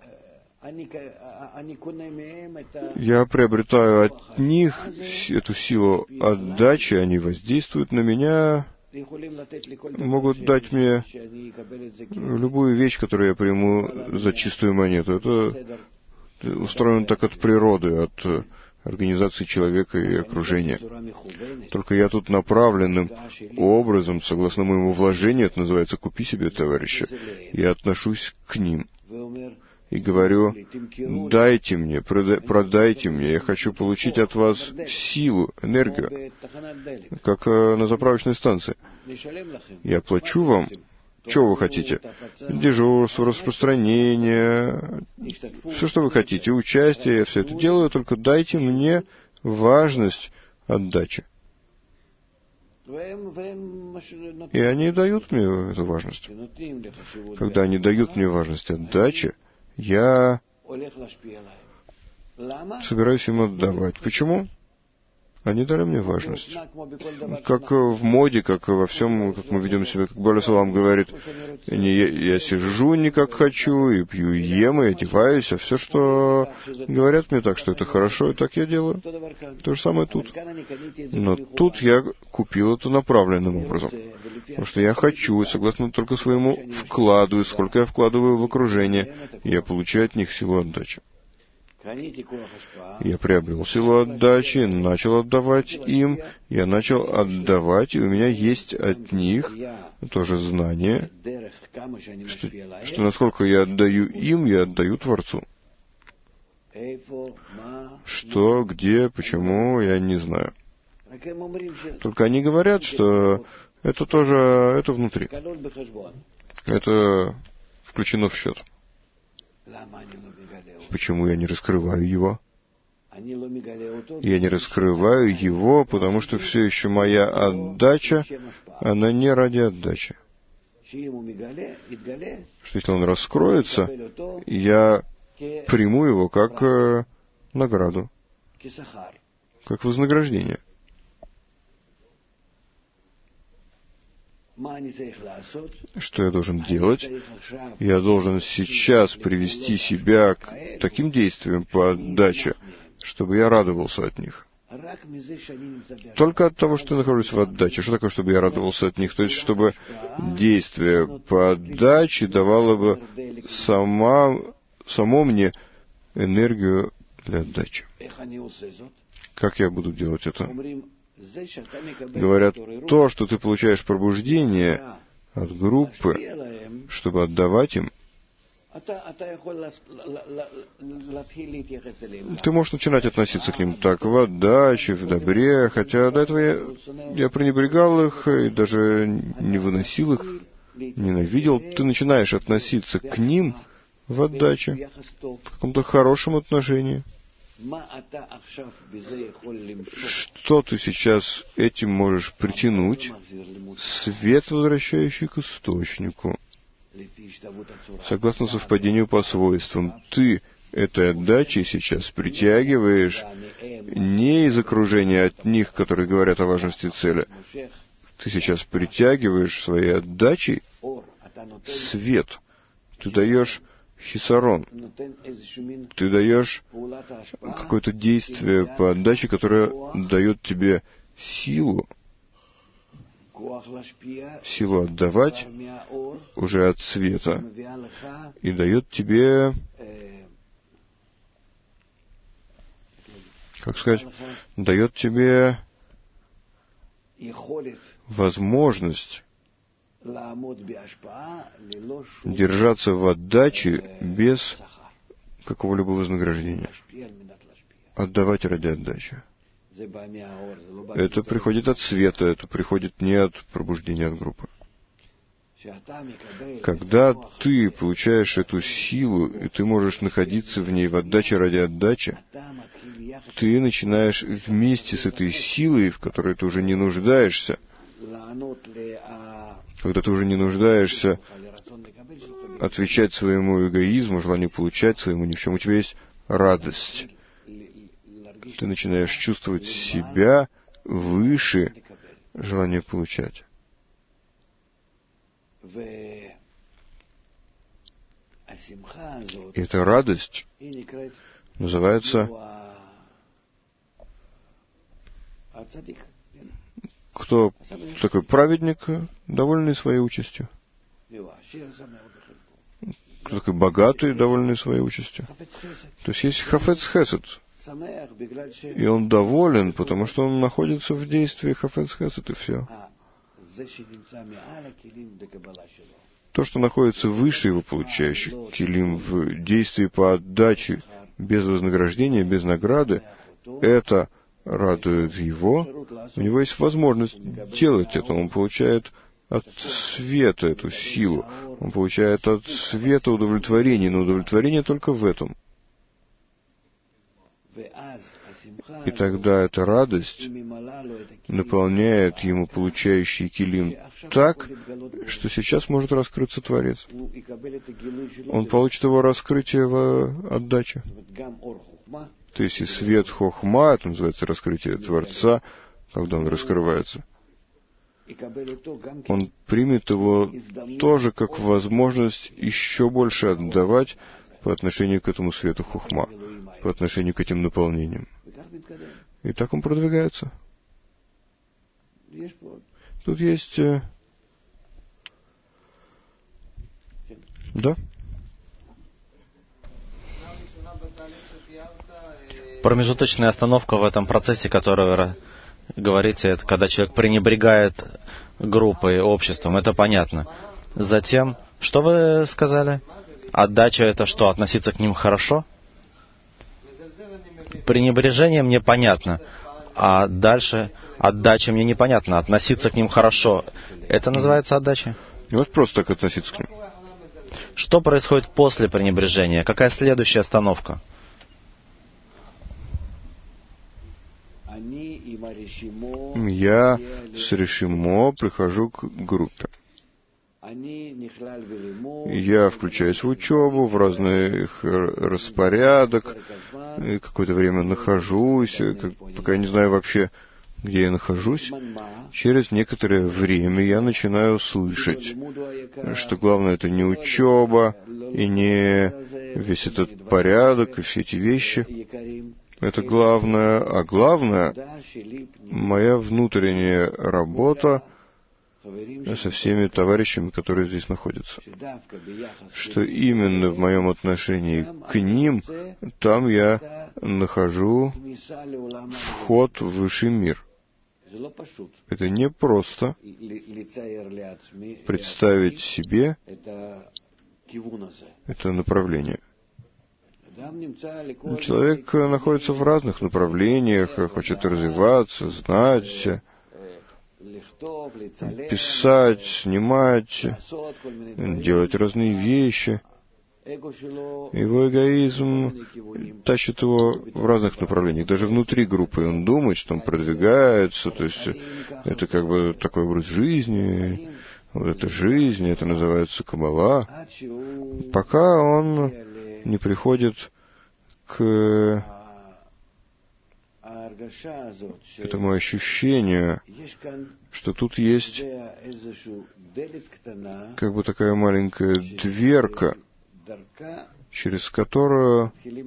Я приобретаю от них эту силу отдачи, они воздействуют на меня, могут дать мне любую вещь, которую я приму за чистую монету. Это устроено так от природы, от организации человека и окружения. Только я тут направленным образом, согласно моему вложению, это называется «купи себе товарища», я отношусь к ним и говорю: дайте мне, продайте мне, я хочу получить от вас силу, энергию, как на заправочной станции. Я плачу вам. Чего вы хотите? Дежурство, распространение, все, что вы хотите, участие, я все это делаю, только дайте мне важность отдачи. И они дают мне эту важность. Когда они дают мне важность отдачи, я собираюсь им отдавать. Почему? Они дали мне важность. Как в моде, как во всем, как мы ведем себя, как Боля Салам говорит, я сижу не как хочу, и пью, и ем, и одеваюсь, а все, что говорят мне так, что это хорошо, и так я делаю. То же самое тут. Но тут я купил это направленным образом. Потому что я хочу, и согласно только своему вкладу, и сколько я вкладываю в окружение, я получаю от них силу отдачи. Я приобрел силу отдачи, начал отдавать им, я начал отдавать, и у меня есть от них тоже знание, что насколько я отдаю им, я отдаю Творцу. Что, где, почему, я не знаю. Только они говорят, что это тоже, это внутри. Это включено в счет. Почему я не раскрываю его? Я не раскрываю его, потому что все еще моя отдача, она не ради отдачи. Что если он раскроется, я приму его как награду, как вознаграждение. Что я должен делать? Я должен сейчас привести себя к таким действиям по отдаче, чтобы я радовался от них. Только от того, что я нахожусь в отдаче. Что такое, чтобы я радовался от них? То есть, чтобы действие по отдаче давало бы само мне энергию для отдачи. Как я буду делать это? Говорят, то, что ты получаешь пробуждение от группы, чтобы отдавать им, ты можешь начинать относиться к ним так, в отдаче, в добре, хотя до этого я пренебрегал их и даже не выносил их, ненавидел. Ты начинаешь относиться к ним в отдаче, в каком-то хорошем отношении. Что ты сейчас этим можешь притянуть? Свет, возвращающий к источнику. Согласно совпадению по свойствам, ты этой отдачей сейчас притягиваешь не из окружения от них, которые говорят о важности цели. Ты сейчас притягиваешь своей отдачей свет. Ты даешь хисарон. Ты даешь какое-то действие по отдаче, которое дает тебе силу отдавать уже от света и дает тебе, как сказать, дает тебе возможность держаться в отдаче без какого-либо вознаграждения. Отдавать ради отдачи. Это приходит от света, это приходит не от пробуждения от группы. Когда ты получаешь эту силу, и ты можешь находиться в ней в отдаче ради отдачи, ты начинаешь вместе с этой силой, в которой ты уже не нуждаешься, когда ты уже не нуждаешься отвечать своему эгоизму, желанию получать, своему ни в чем, у тебя есть радость. Ты начинаешь чувствовать себя выше желания получать. И эта радость называется кто такой праведник, довольный своей участью? Кто такой богатый, довольный своей участью? То есть хафец хесед. И он доволен, потому что он находится в действии хафец хесед, и все. То, что находится выше его получающих, килим, в действии по отдаче, без вознаграждения, без награды, это радует его. У него есть возможность делать это. Он получает от света эту силу. Он получает от света удовлетворение, но удовлетворение только в этом. И тогда эта радость наполняет ему получающий килим так, что сейчас может раскрыться Творец. Он получит его раскрытие в отдаче. То есть и свет хохма, это называется раскрытие Творца, когда он раскрывается. Он примет его тоже как возможность еще больше отдавать по отношению к этому свету хохма, по отношению к этим наполнениям. И так он продвигается. Тут есть... Да? Промежуточная остановка в этом процессе, который вы говорите, это когда человек пренебрегает группой, обществом, это понятно. Затем, что вы сказали? Отдача — это что, относиться к ним хорошо? Пренебрежение мне понятно, а дальше отдача мне непонятно. Относиться к ним хорошо — это называется отдача? Не вот просто так относиться к ним. Что происходит после пренебрежения? Какая следующая остановка? Я с решимо прихожу к группе. Я включаюсь в учебу, в разный их распорядок, и какое-то время нахожусь, пока я не знаю вообще, где я нахожусь. Через некоторое время я начинаю слышать, что главное — это не учеба, и не весь этот порядок, и все эти вещи. Это главное, а главное — моя внутренняя работа со всеми товарищами, которые здесь находятся. Что именно в моем отношении к ним, там я нахожу вход в высший мир. Это не просто представить себе это направление. Человек находится в разных направлениях, хочет развиваться, знать, писать, снимать, делать разные вещи. Его эгоизм тащит его в разных направлениях. Даже внутри группы он думает, что он продвигается, то есть это как бы такой образ жизни, вот эта жизнь, это называется Каббала, пока он не приходит к этому ощущению, что тут есть как бы такая маленькая дверка, через которую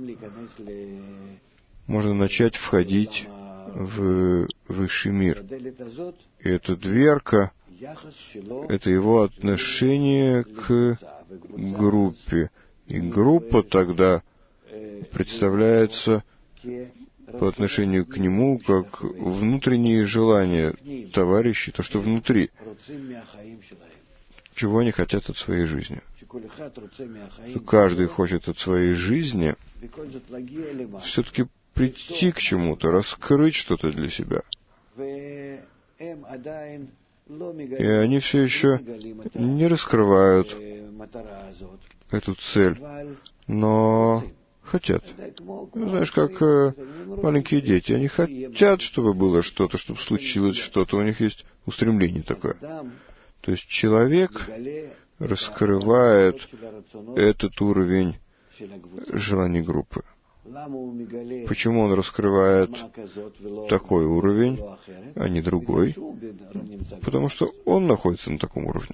можно начать входить в высший мир. И эта дверка — это его отношение к группе. И группа тогда представляется по отношению к нему как внутренние желания товарищей, то, что внутри, чего они хотят от своей жизни. Что каждый хочет от своей жизни все-таки прийти к чему-то, раскрыть что-то для себя. И они все еще не раскрывают эту цель, но хотят. Знаешь, как маленькие дети, они хотят, чтобы было что-то, чтобы случилось что-то, у них есть устремление такое. То есть человек раскрывает этот уровень желаний группы. Почему он раскрывает такой уровень, а не другой? Потому что он находится на таком уровне.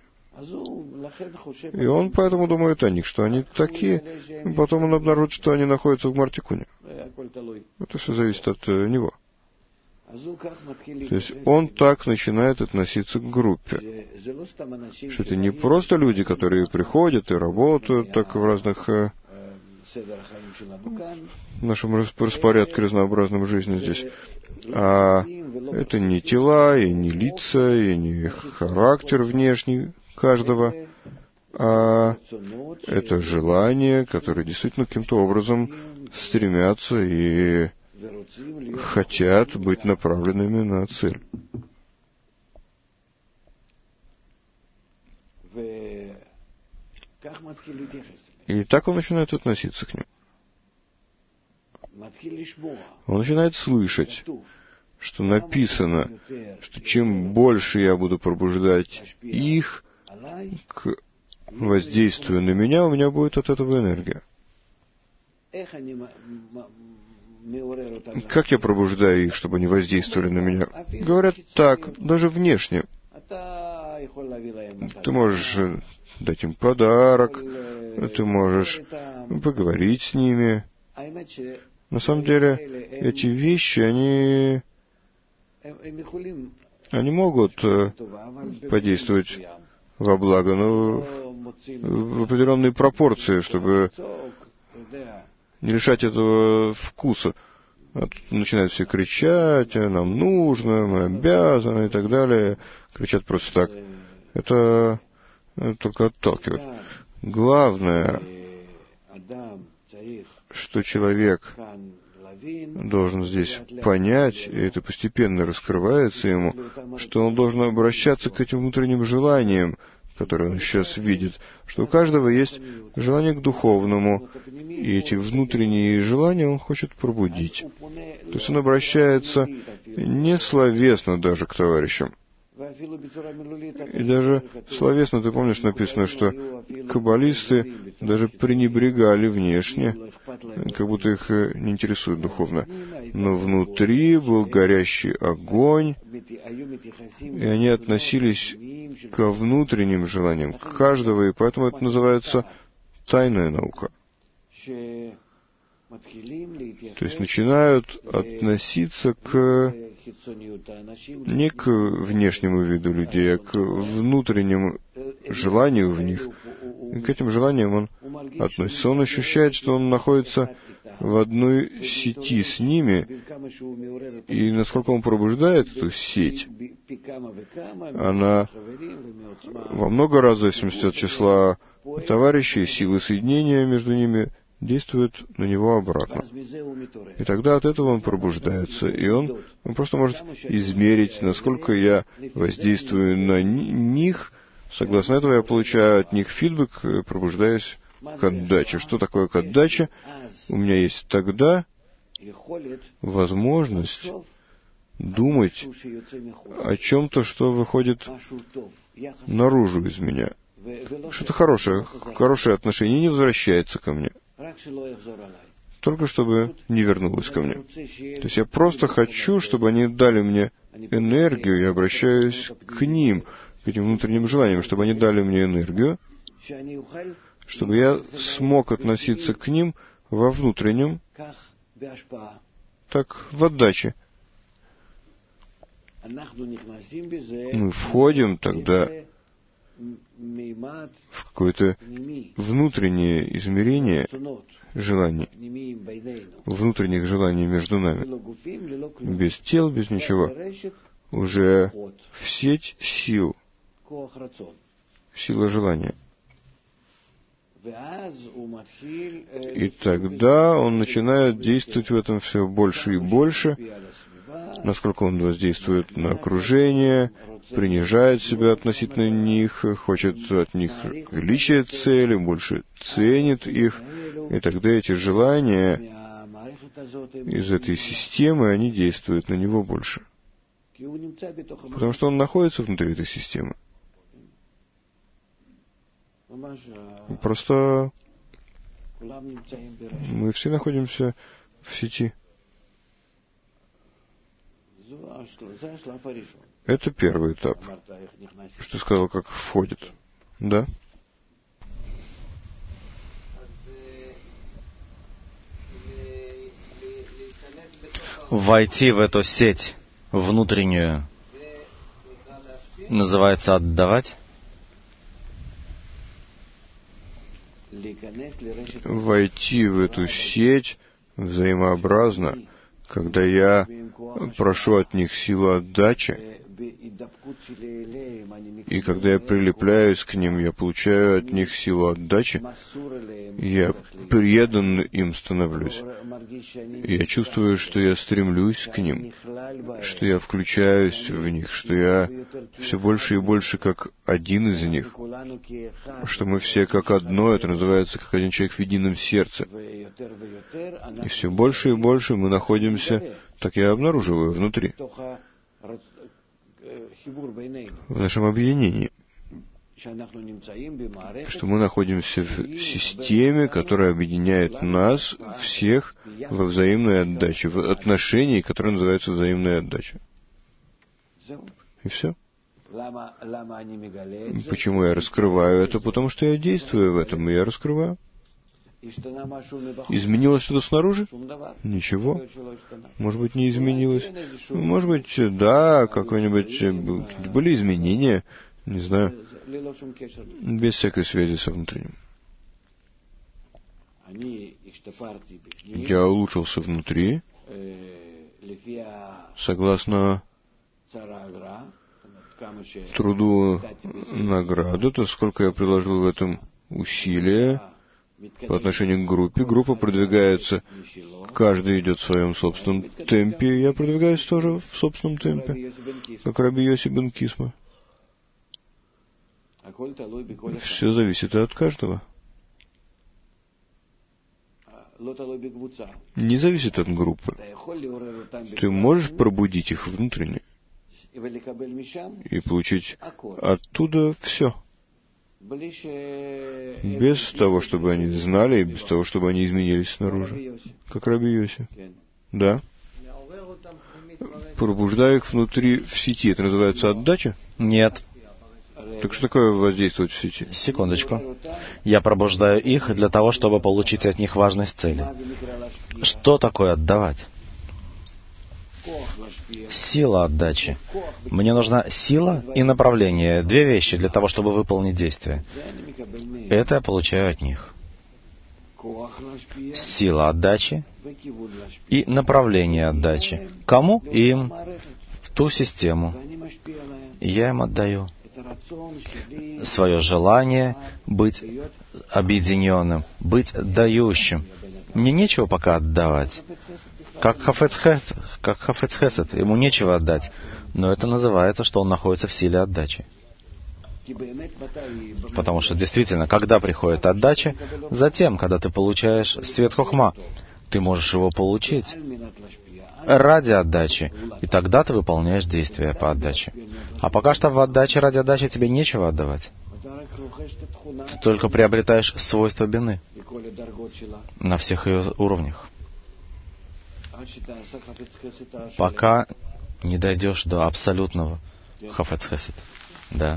И он поэтому думает о них, что они такие. Потом он обнаружит, что они находятся в Мартикуне. Это все зависит от него. То есть он так начинает относиться к группе. Что это не просто люди, которые приходят и работают так в разных в нашем распорядке разнообразном жизни здесь. А это не тела, и не лица, и не характер внешний каждого, а это желания, которые действительно каким-то образом стремятся и хотят быть направленными на цель. И так он начинает относиться к ним. Он начинает слышать, что написано, что чем больше я буду пробуждать их к воздействию на меня, у меня будет от этого энергия. Как я пробуждаю их, чтобы они воздействовали на меня? Говорят так, даже внешне. Ты можешь дать им подарок, ты можешь поговорить с ними. На самом деле, эти вещи, они могут подействовать во благо, но в определенной пропорции, чтобы не лишать этого вкуса. Начинают все кричать, нам нужно, мы обязаны и так далее. Кричат просто так. Это только отталкивает. Главное, что человек должен здесь понять, и это постепенно раскрывается ему, что он должен обращаться к этим внутренним желаниям, которые он сейчас видит, что у каждого есть желание к духовному, и эти внутренние желания он хочет пробудить. То есть он обращается не словесно даже к товарищам. И даже словесно, ты помнишь, написано, что каббалисты даже пренебрегали внешне, как будто их не интересует духовно. Но внутри был горящий огонь, и они относились ко внутренним желаниям каждого, и поэтому это называется тайная наука. То есть начинают относиться не к внешнему виду людей, а к внутреннему желанию в них. И к этим желаниям он относится. Он ощущает, что он находится в одной сети с ними, И насколько он пробуждает эту сеть, она во много раз, в зависимости от числа товарищей, силы соединения между ними, действует на него обратно. И тогда от этого он пробуждается, и он просто может измерить, насколько я воздействую на них. Согласно этого я получаю от них фидбэк, пробуждаясь к отдаче. Что такое к отдаче? У меня есть тогда возможность думать о чем-то, что выходит наружу из меня. Что-то хорошее отношение не возвращается ко мне. Только чтобы не вернулось ко мне. То есть я просто хочу, чтобы они дали мне энергию, я обращаюсь к ним, к этим внутренним желаниям, чтобы они дали мне энергию, чтобы я смог относиться к ним во внутреннем, так в отдаче. Мы входим тогда в какое-то внутреннее измерение желаний, внутренних желаний между нами, без тел, без ничего, уже в сеть сил, сила желания. И тогда он начинает действовать в этом все больше и больше, насколько он воздействует на окружение, принижает себя относительно них, хочет от них величия цели, больше ценит их, и тогда эти желания из этой системы, они действуют на него больше. Потому что он находится внутри этой системы. Просто мы все находимся в сети. Это первый этап. Что ты сказал, как входит. Да? Войти в эту сеть внутреннюю называется отдавать? Войти в эту сеть взаимообразно, когда я прошу от них силу отдачи, и когда я прилепляюсь к ним, я получаю от них силу отдачи, я предан им становлюсь. Я чувствую, что я стремлюсь к ним, что я включаюсь в них, что я все больше и больше как один из них, что мы все как одно, это называется как один человек в едином сердце. И все больше и больше мы находимся, так я обнаруживаю внутри, в нашем объединении, что мы находимся в системе, которая объединяет нас всех во взаимной отдаче, в отношении, которое называется взаимная отдача. И все. Почему я раскрываю это? Потому что я действую в этом, и я раскрываю. Изменилось что-то снаружи? Ничего. Может быть, не изменилось. Может быть, да, какое-нибудь были изменения, не знаю, без всякой связи со внутренним. Я улучшился внутри, согласно труду награды, то сколько я приложил в этом усилия по отношению к группе. Группа продвигается, каждый идет в своем собственном темпе, я продвигаюсь тоже в собственном темпе, как Раби Йоси бен Кисма. Все зависит от каждого. Не зависит от группы. Ты можешь пробудить их внутренне и получить оттуда все. Без того, чтобы они знали, и без того, чтобы они изменились снаружи. Как Раби Йоси. Да. Пробуждая их внутри в сети. Это называется отдача? Нет. Так что такое воздействовать в сети? Секундочку. Я пробуждаю их для того, чтобы получить от них важность цели. Что такое отдавать? Сила отдачи. Мне нужна сила и направление. Две вещи для того, чтобы выполнить действие. Это я получаю от них. сила отдачи и направление отдачи. Кому? Им. В ту систему. И я им отдаю. Свое желание быть объединенным, быть дающим. Мне нечего пока отдавать. Как Хафец Хесед, ему нечего отдать. Но это называется, что он находится в силе отдачи. Потому что действительно, когда приходит отдача, затем, когда ты получаешь свет хохма, ты можешь его получить ради отдачи, и тогда ты выполняешь действия по отдаче. А пока что в отдаче ради отдачи тебе нечего отдавать. Ты только приобретаешь свойства бины на всех ее уровнях. Пока не дойдешь до абсолютного Хафец Хесед. Да.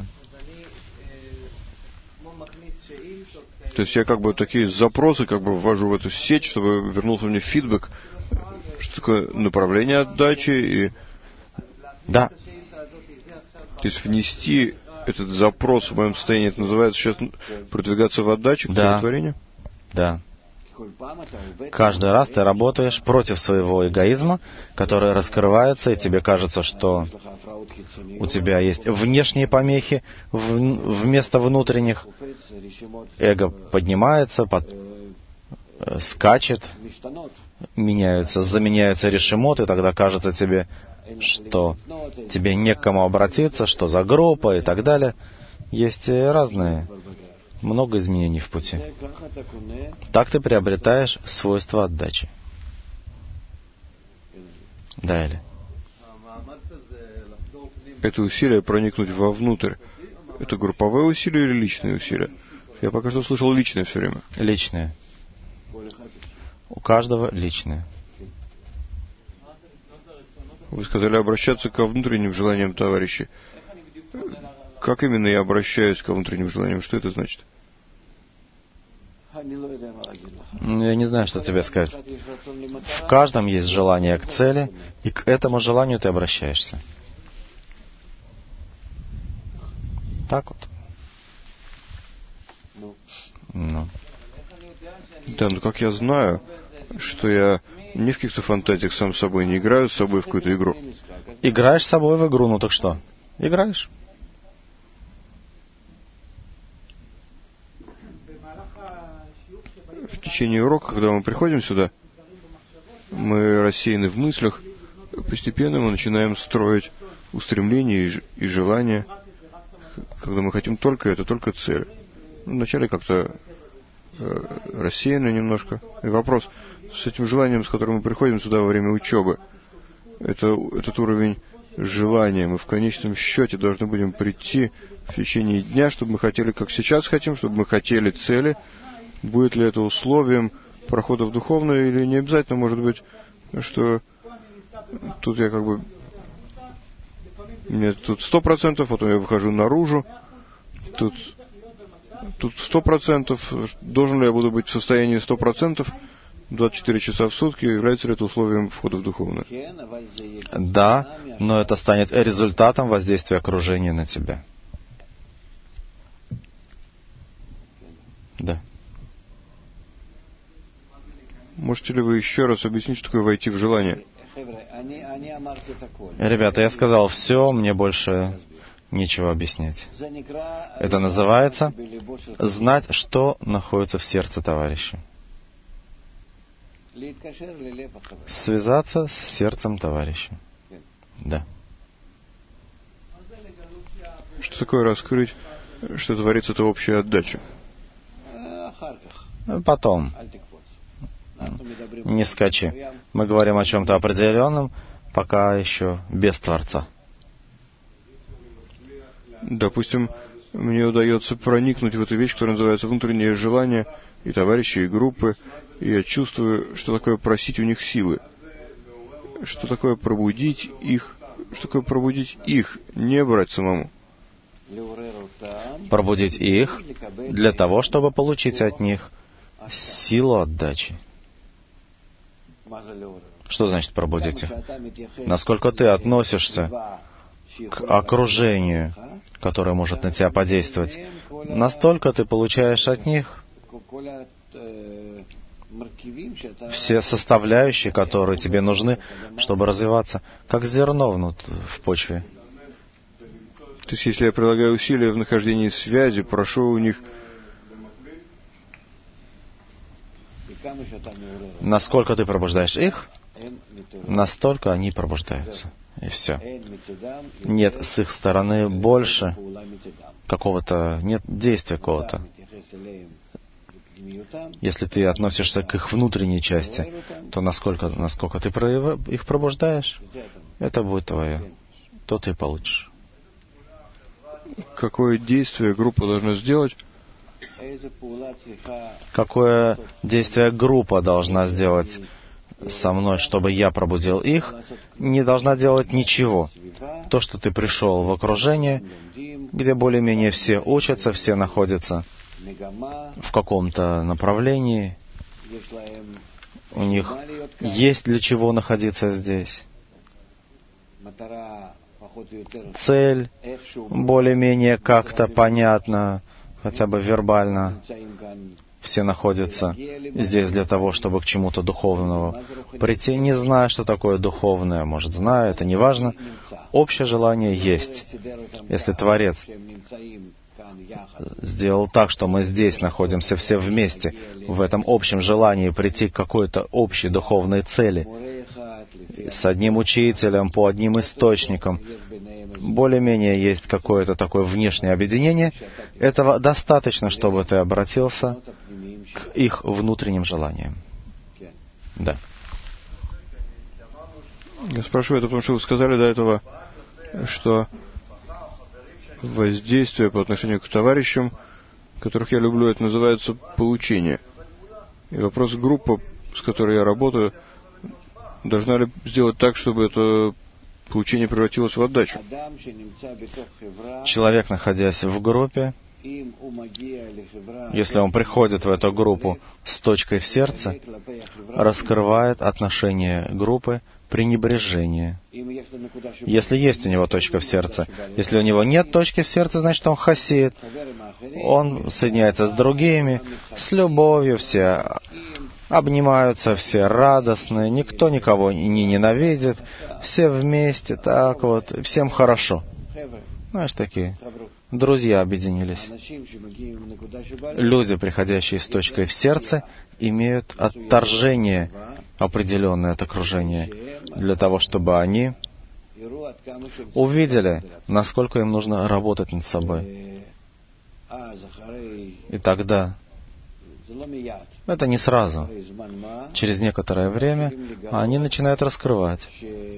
То есть я как бы такие запросы как бы ввожу в эту сеть, чтобы вернулся мне фидбэк, что такое направление отдачи и... Да. То есть внести этот запрос в моем состоянии, это называется сейчас продвигаться в отдачу, к удовлетворению? Да. Каждый раз ты работаешь против своего эгоизма, который раскрывается, и тебе кажется, что у тебя есть внешние помехи вместо внутренних. Эго поднимается, скачет, заменяются решимот, и тогда кажется тебе, что тебе не к кому обратиться, что за группа и так далее. Есть разные, много изменений в пути. Так ты приобретаешь свойства отдачи. Далее. Это усилие проникнуть вовнутрь. Это групповое усилие или личное усилие? Я пока что слышал личное все время. Личное. У каждого личное. Вы сказали обращаться ко внутренним желаниям товарищей. Как именно я обращаюсь ко внутренним желаниям? Что это значит? Я не знаю, что тебе сказать. В каждом есть желание к цели, и к этому желанию ты обращаешься. Так вот. Ну. Да, но как я знаю, что я не в каких-то фантазиях сам с собой не играю, с собой в какую-то игру. Играешь с собой в игру, ну так что? Играешь. В течение урока, когда мы приходим сюда, мы рассеяны в мыслях, постепенно мы начинаем строить устремления и желания, когда мы хотим только это, только цель. Вначале как-то рассеяно немножко. И вопрос, с этим желанием, с которым мы приходим сюда во время учебы, этот уровень желания, мы в конечном счете должны будем прийти в течение дня, чтобы мы хотели, как сейчас хотим, чтобы мы хотели цели. Будет ли это условием прохода в духовное, или не обязательно, может быть, что тут я как бы... Мне тут 100%, потом я выхожу наружу, тут 100%. Должен ли я буду быть в состоянии 100%, 24 часа в сутки, является ли это условием входа в духовное? Да, но это станет результатом воздействия окружения на тебя. Да. Можете ли вы еще раз объяснить, что такое войти в желание? Ребята, я сказал все, мне больше нечего объяснять. Это называется знать, что находится в сердце товарища. Связаться с сердцем товарища. Да. Что такое раскрыть, что творится это общая отдача? Потом. Не скачи. Мы говорим о чем-то определенном, пока еще без Творца. Допустим, мне удается проникнуть в эту вещь, которая называется внутреннее желание, и товарищи, и группы, и я чувствую, что такое просить у них силы. Что такое пробудить их, не брать самому. Пробудить их для того, чтобы получить от них силу отдачи. Что значит пробудить их? Насколько ты относишься к окружению, которое может на тебя подействовать, настолько ты получаешь от них все составляющие, которые тебе нужны, чтобы развиваться, как зерно в почве. То есть, если я прилагаю усилия в нахождении связи, прошу у них... Насколько ты пробуждаешь их, настолько они пробуждаются. И все. Нет с их стороны больше какого-то, нет действия какого-то. Если ты относишься к их внутренней части, то насколько ты их пробуждаешь, это будет твое. То ты и получишь. Какое действие группа должна сделать? Какое действие группа должна сделать со мной, чтобы я пробудил их? Не должна делать ничего. То, что ты пришел в окружение, где более-менее все учатся, все находятся в каком-то направлении, у них есть для чего находиться здесь. Цель более-менее как-то понятна, хотя бы вербально. Все находятся здесь для того, чтобы к чему-то духовному прийти, не зная, что такое духовное. Может, зная, это не важно. Общее желание есть. Если Творец сделал так, что мы здесь находимся все вместе, в этом общем желании прийти к какой-то общей духовной цели, с одним учителем, по одним источникам, более-менее есть какое-то такое внешнее объединение, этого достаточно, чтобы ты обратился к их внутренним желаниям. Да. Я спрашиваю это, потому что вы сказали до этого, что воздействие по отношению к товарищам, которых я люблю, это называется получение. И вопрос: группа, с которой я работаю, должна ли сделать так, чтобы это получение превратилось в отдачу? Человек, находясь в группе, если он приходит в эту группу с точкой в сердце, раскрывает отношение группы пренебрежения. Если есть у него точка в сердце. Если у него нет точки в сердце, значит, он хасид. Он соединяется с другими, с любовью, все обнимаются, все радостные, никто никого не ненавидит, все вместе, так вот, всем хорошо. Знаешь, такие друзья объединились. Люди, приходящие с точкой в сердце, имеют отторжение определенное от окружения, для того, чтобы они увидели, насколько им нужно работать над собой. И тогда, это не сразу, через некоторое время они начинают раскрывать,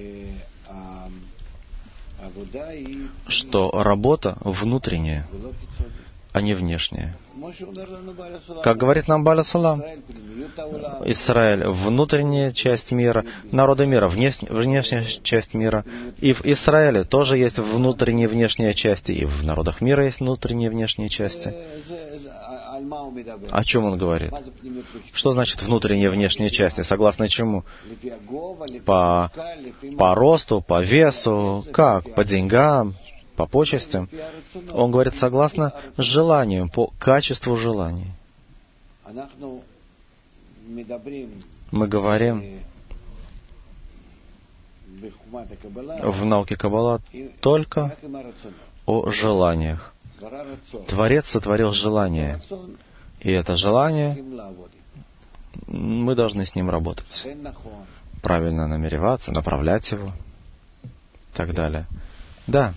что работа внутренняя, а не внешняя. Как говорит нам Баля Сулам, Израиль — внутренняя часть мира, народы мира — внешняя часть мира. И в Израиле тоже есть внутренние и внешние части, и в народах мира есть внутренние и внешние части. О чем он говорит? Что значит внутренние и внешние части? Согласно чему? По росту, по весу, как? По деньгам, по почестям. Он говорит согласно желанию, по качеству желаний. Мы говорим в науке Каббала только о желаниях. Творец сотворил желание, и это желание, мы должны с ним работать. Правильно намереваться, направлять его и так далее. Да.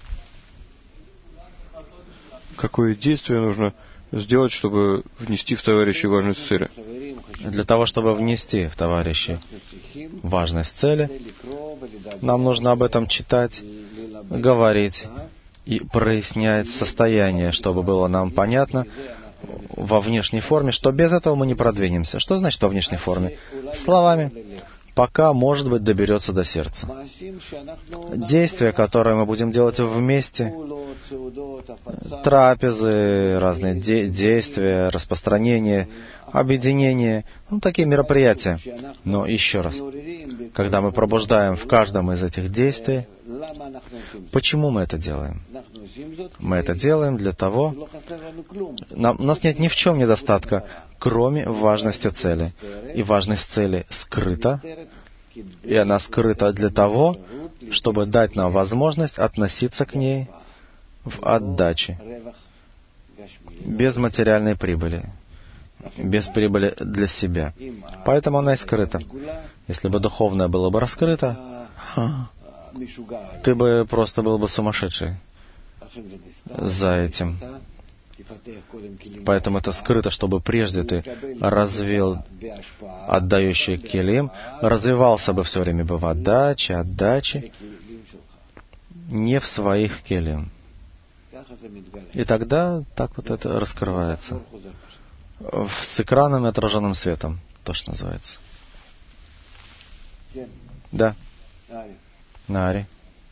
Какое действие нужно сделать, чтобы внести в товарищей важность цели? Для того, чтобы внести в товарищей важность цели, нам нужно об этом читать, говорить и прояснять состояние, чтобы было нам понятно во внешней форме, что без этого мы не продвинемся. Что значит во внешней форме? Словами. Пока, может быть, доберется до сердца. Действия, которые мы будем делать вместе, трапезы, разные действия, распространение объединение, такие мероприятия. Но еще раз, когда мы пробуждаем в каждом из этих действий, почему мы это делаем? Мы это делаем для того, у нас нет ни в чем недостатка, кроме важности цели. И важность цели скрыта, и она скрыта для того, чтобы дать нам возможность относиться к ней в отдаче, без материальной прибыли, без прибыли для себя. Поэтому она и скрыта. Если бы духовное было бы раскрыто, ты бы просто был бы сумасшедший за этим. Поэтому это скрыто, чтобы прежде ты развил отдающий келим, развивался бы все время бы в отдаче, не в своих келим. И тогда так вот это раскрывается. С экраном и отраженным светом, то, что называется. Да. Нари.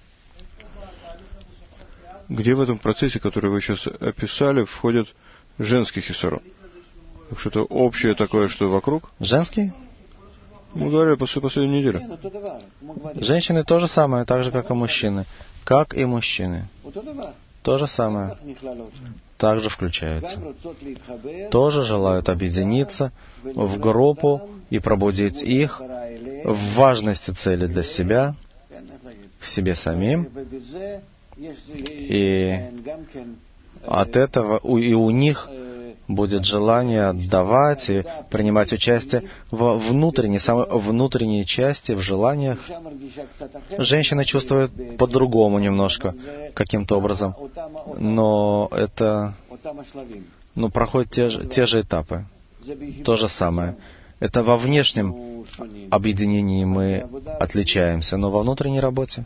Где в этом процессе, который вы сейчас описали, входит женский хисарон? Что-то общее такое, что вокруг? Женский? Мы говорили после последней недели. Женщины то же самое, так же, как и мужчины. Как и мужчины. То же самое. Также включаются. Тоже желают объединиться в группу и пробудить их в важности цели для себя, к себе самим. И от этого и у них будет желание отдавать и принимать участие в внутренней части, в желаниях. Женщины чувствуют по-другому немножко, каким-то образом. Но это проходят те же этапы. То же самое. Это во внешнем объединении мы отличаемся, но во внутренней работе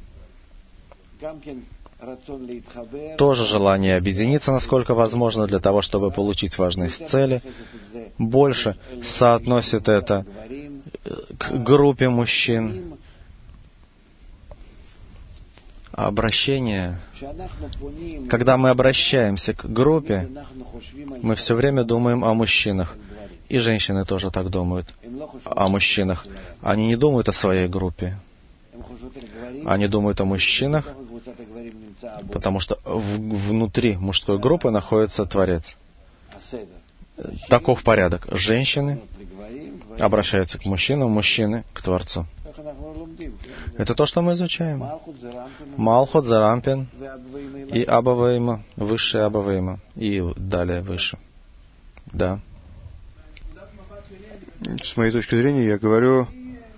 тоже желание объединиться, насколько возможно, для того, чтобы получить важность цели, больше соотносит это к группе мужчин. Обращение. Когда мы обращаемся к группе, мы все время думаем о мужчинах. И женщины тоже так думают о мужчинах. Они не думают о своей группе. Они думают о мужчинах, потому что внутри мужской группы находится Творец. Таков порядок. Женщины обращаются к мужчинам, мужчины к Творцу. Это то, что мы изучаем. Малхут, Зарампин и Абавейма, высшая Абавейма, и далее выше. Да. С моей точки зрения, я говорю,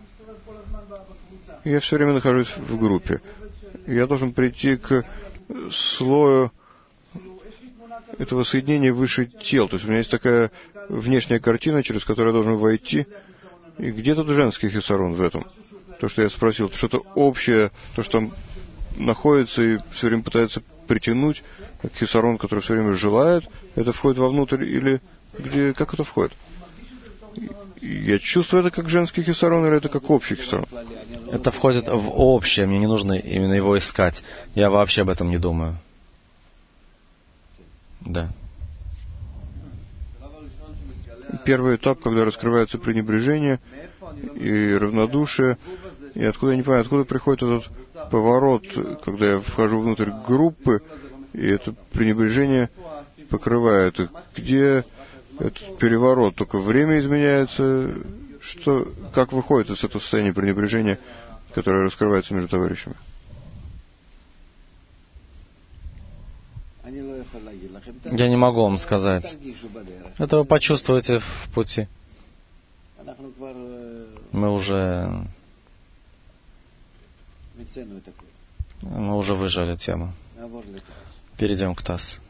я все время нахожусь в группе. Я должен прийти к слою этого соединения выше тел. То есть у меня есть такая внешняя картина, через которую я должен войти. И где тут женский хисарон в этом? То, что я спросил, что-то общее, то, что там находится и все время пытается притянуть, как хисарон, который все время желает, это входит вовнутрь или где, как это входит? Я чувствую это как женский хисарон или это как общий хисарон? Это входит в общее, мне не нужно именно его искать. Я вообще об этом не думаю. Да. Первый этап, когда раскрывается пренебрежение и равнодушие, и откуда, я не понимаю, откуда приходит этот поворот, когда я вхожу внутрь группы, и это пренебрежение покрывает их. Где этот переворот? Только время изменяется? Как выходит из этого состояния пренебрежения, которое раскрывается между товарищами? Я не могу вам сказать. Это вы почувствуете в пути. Мы уже выжали тему. Перейдем к ТАСС.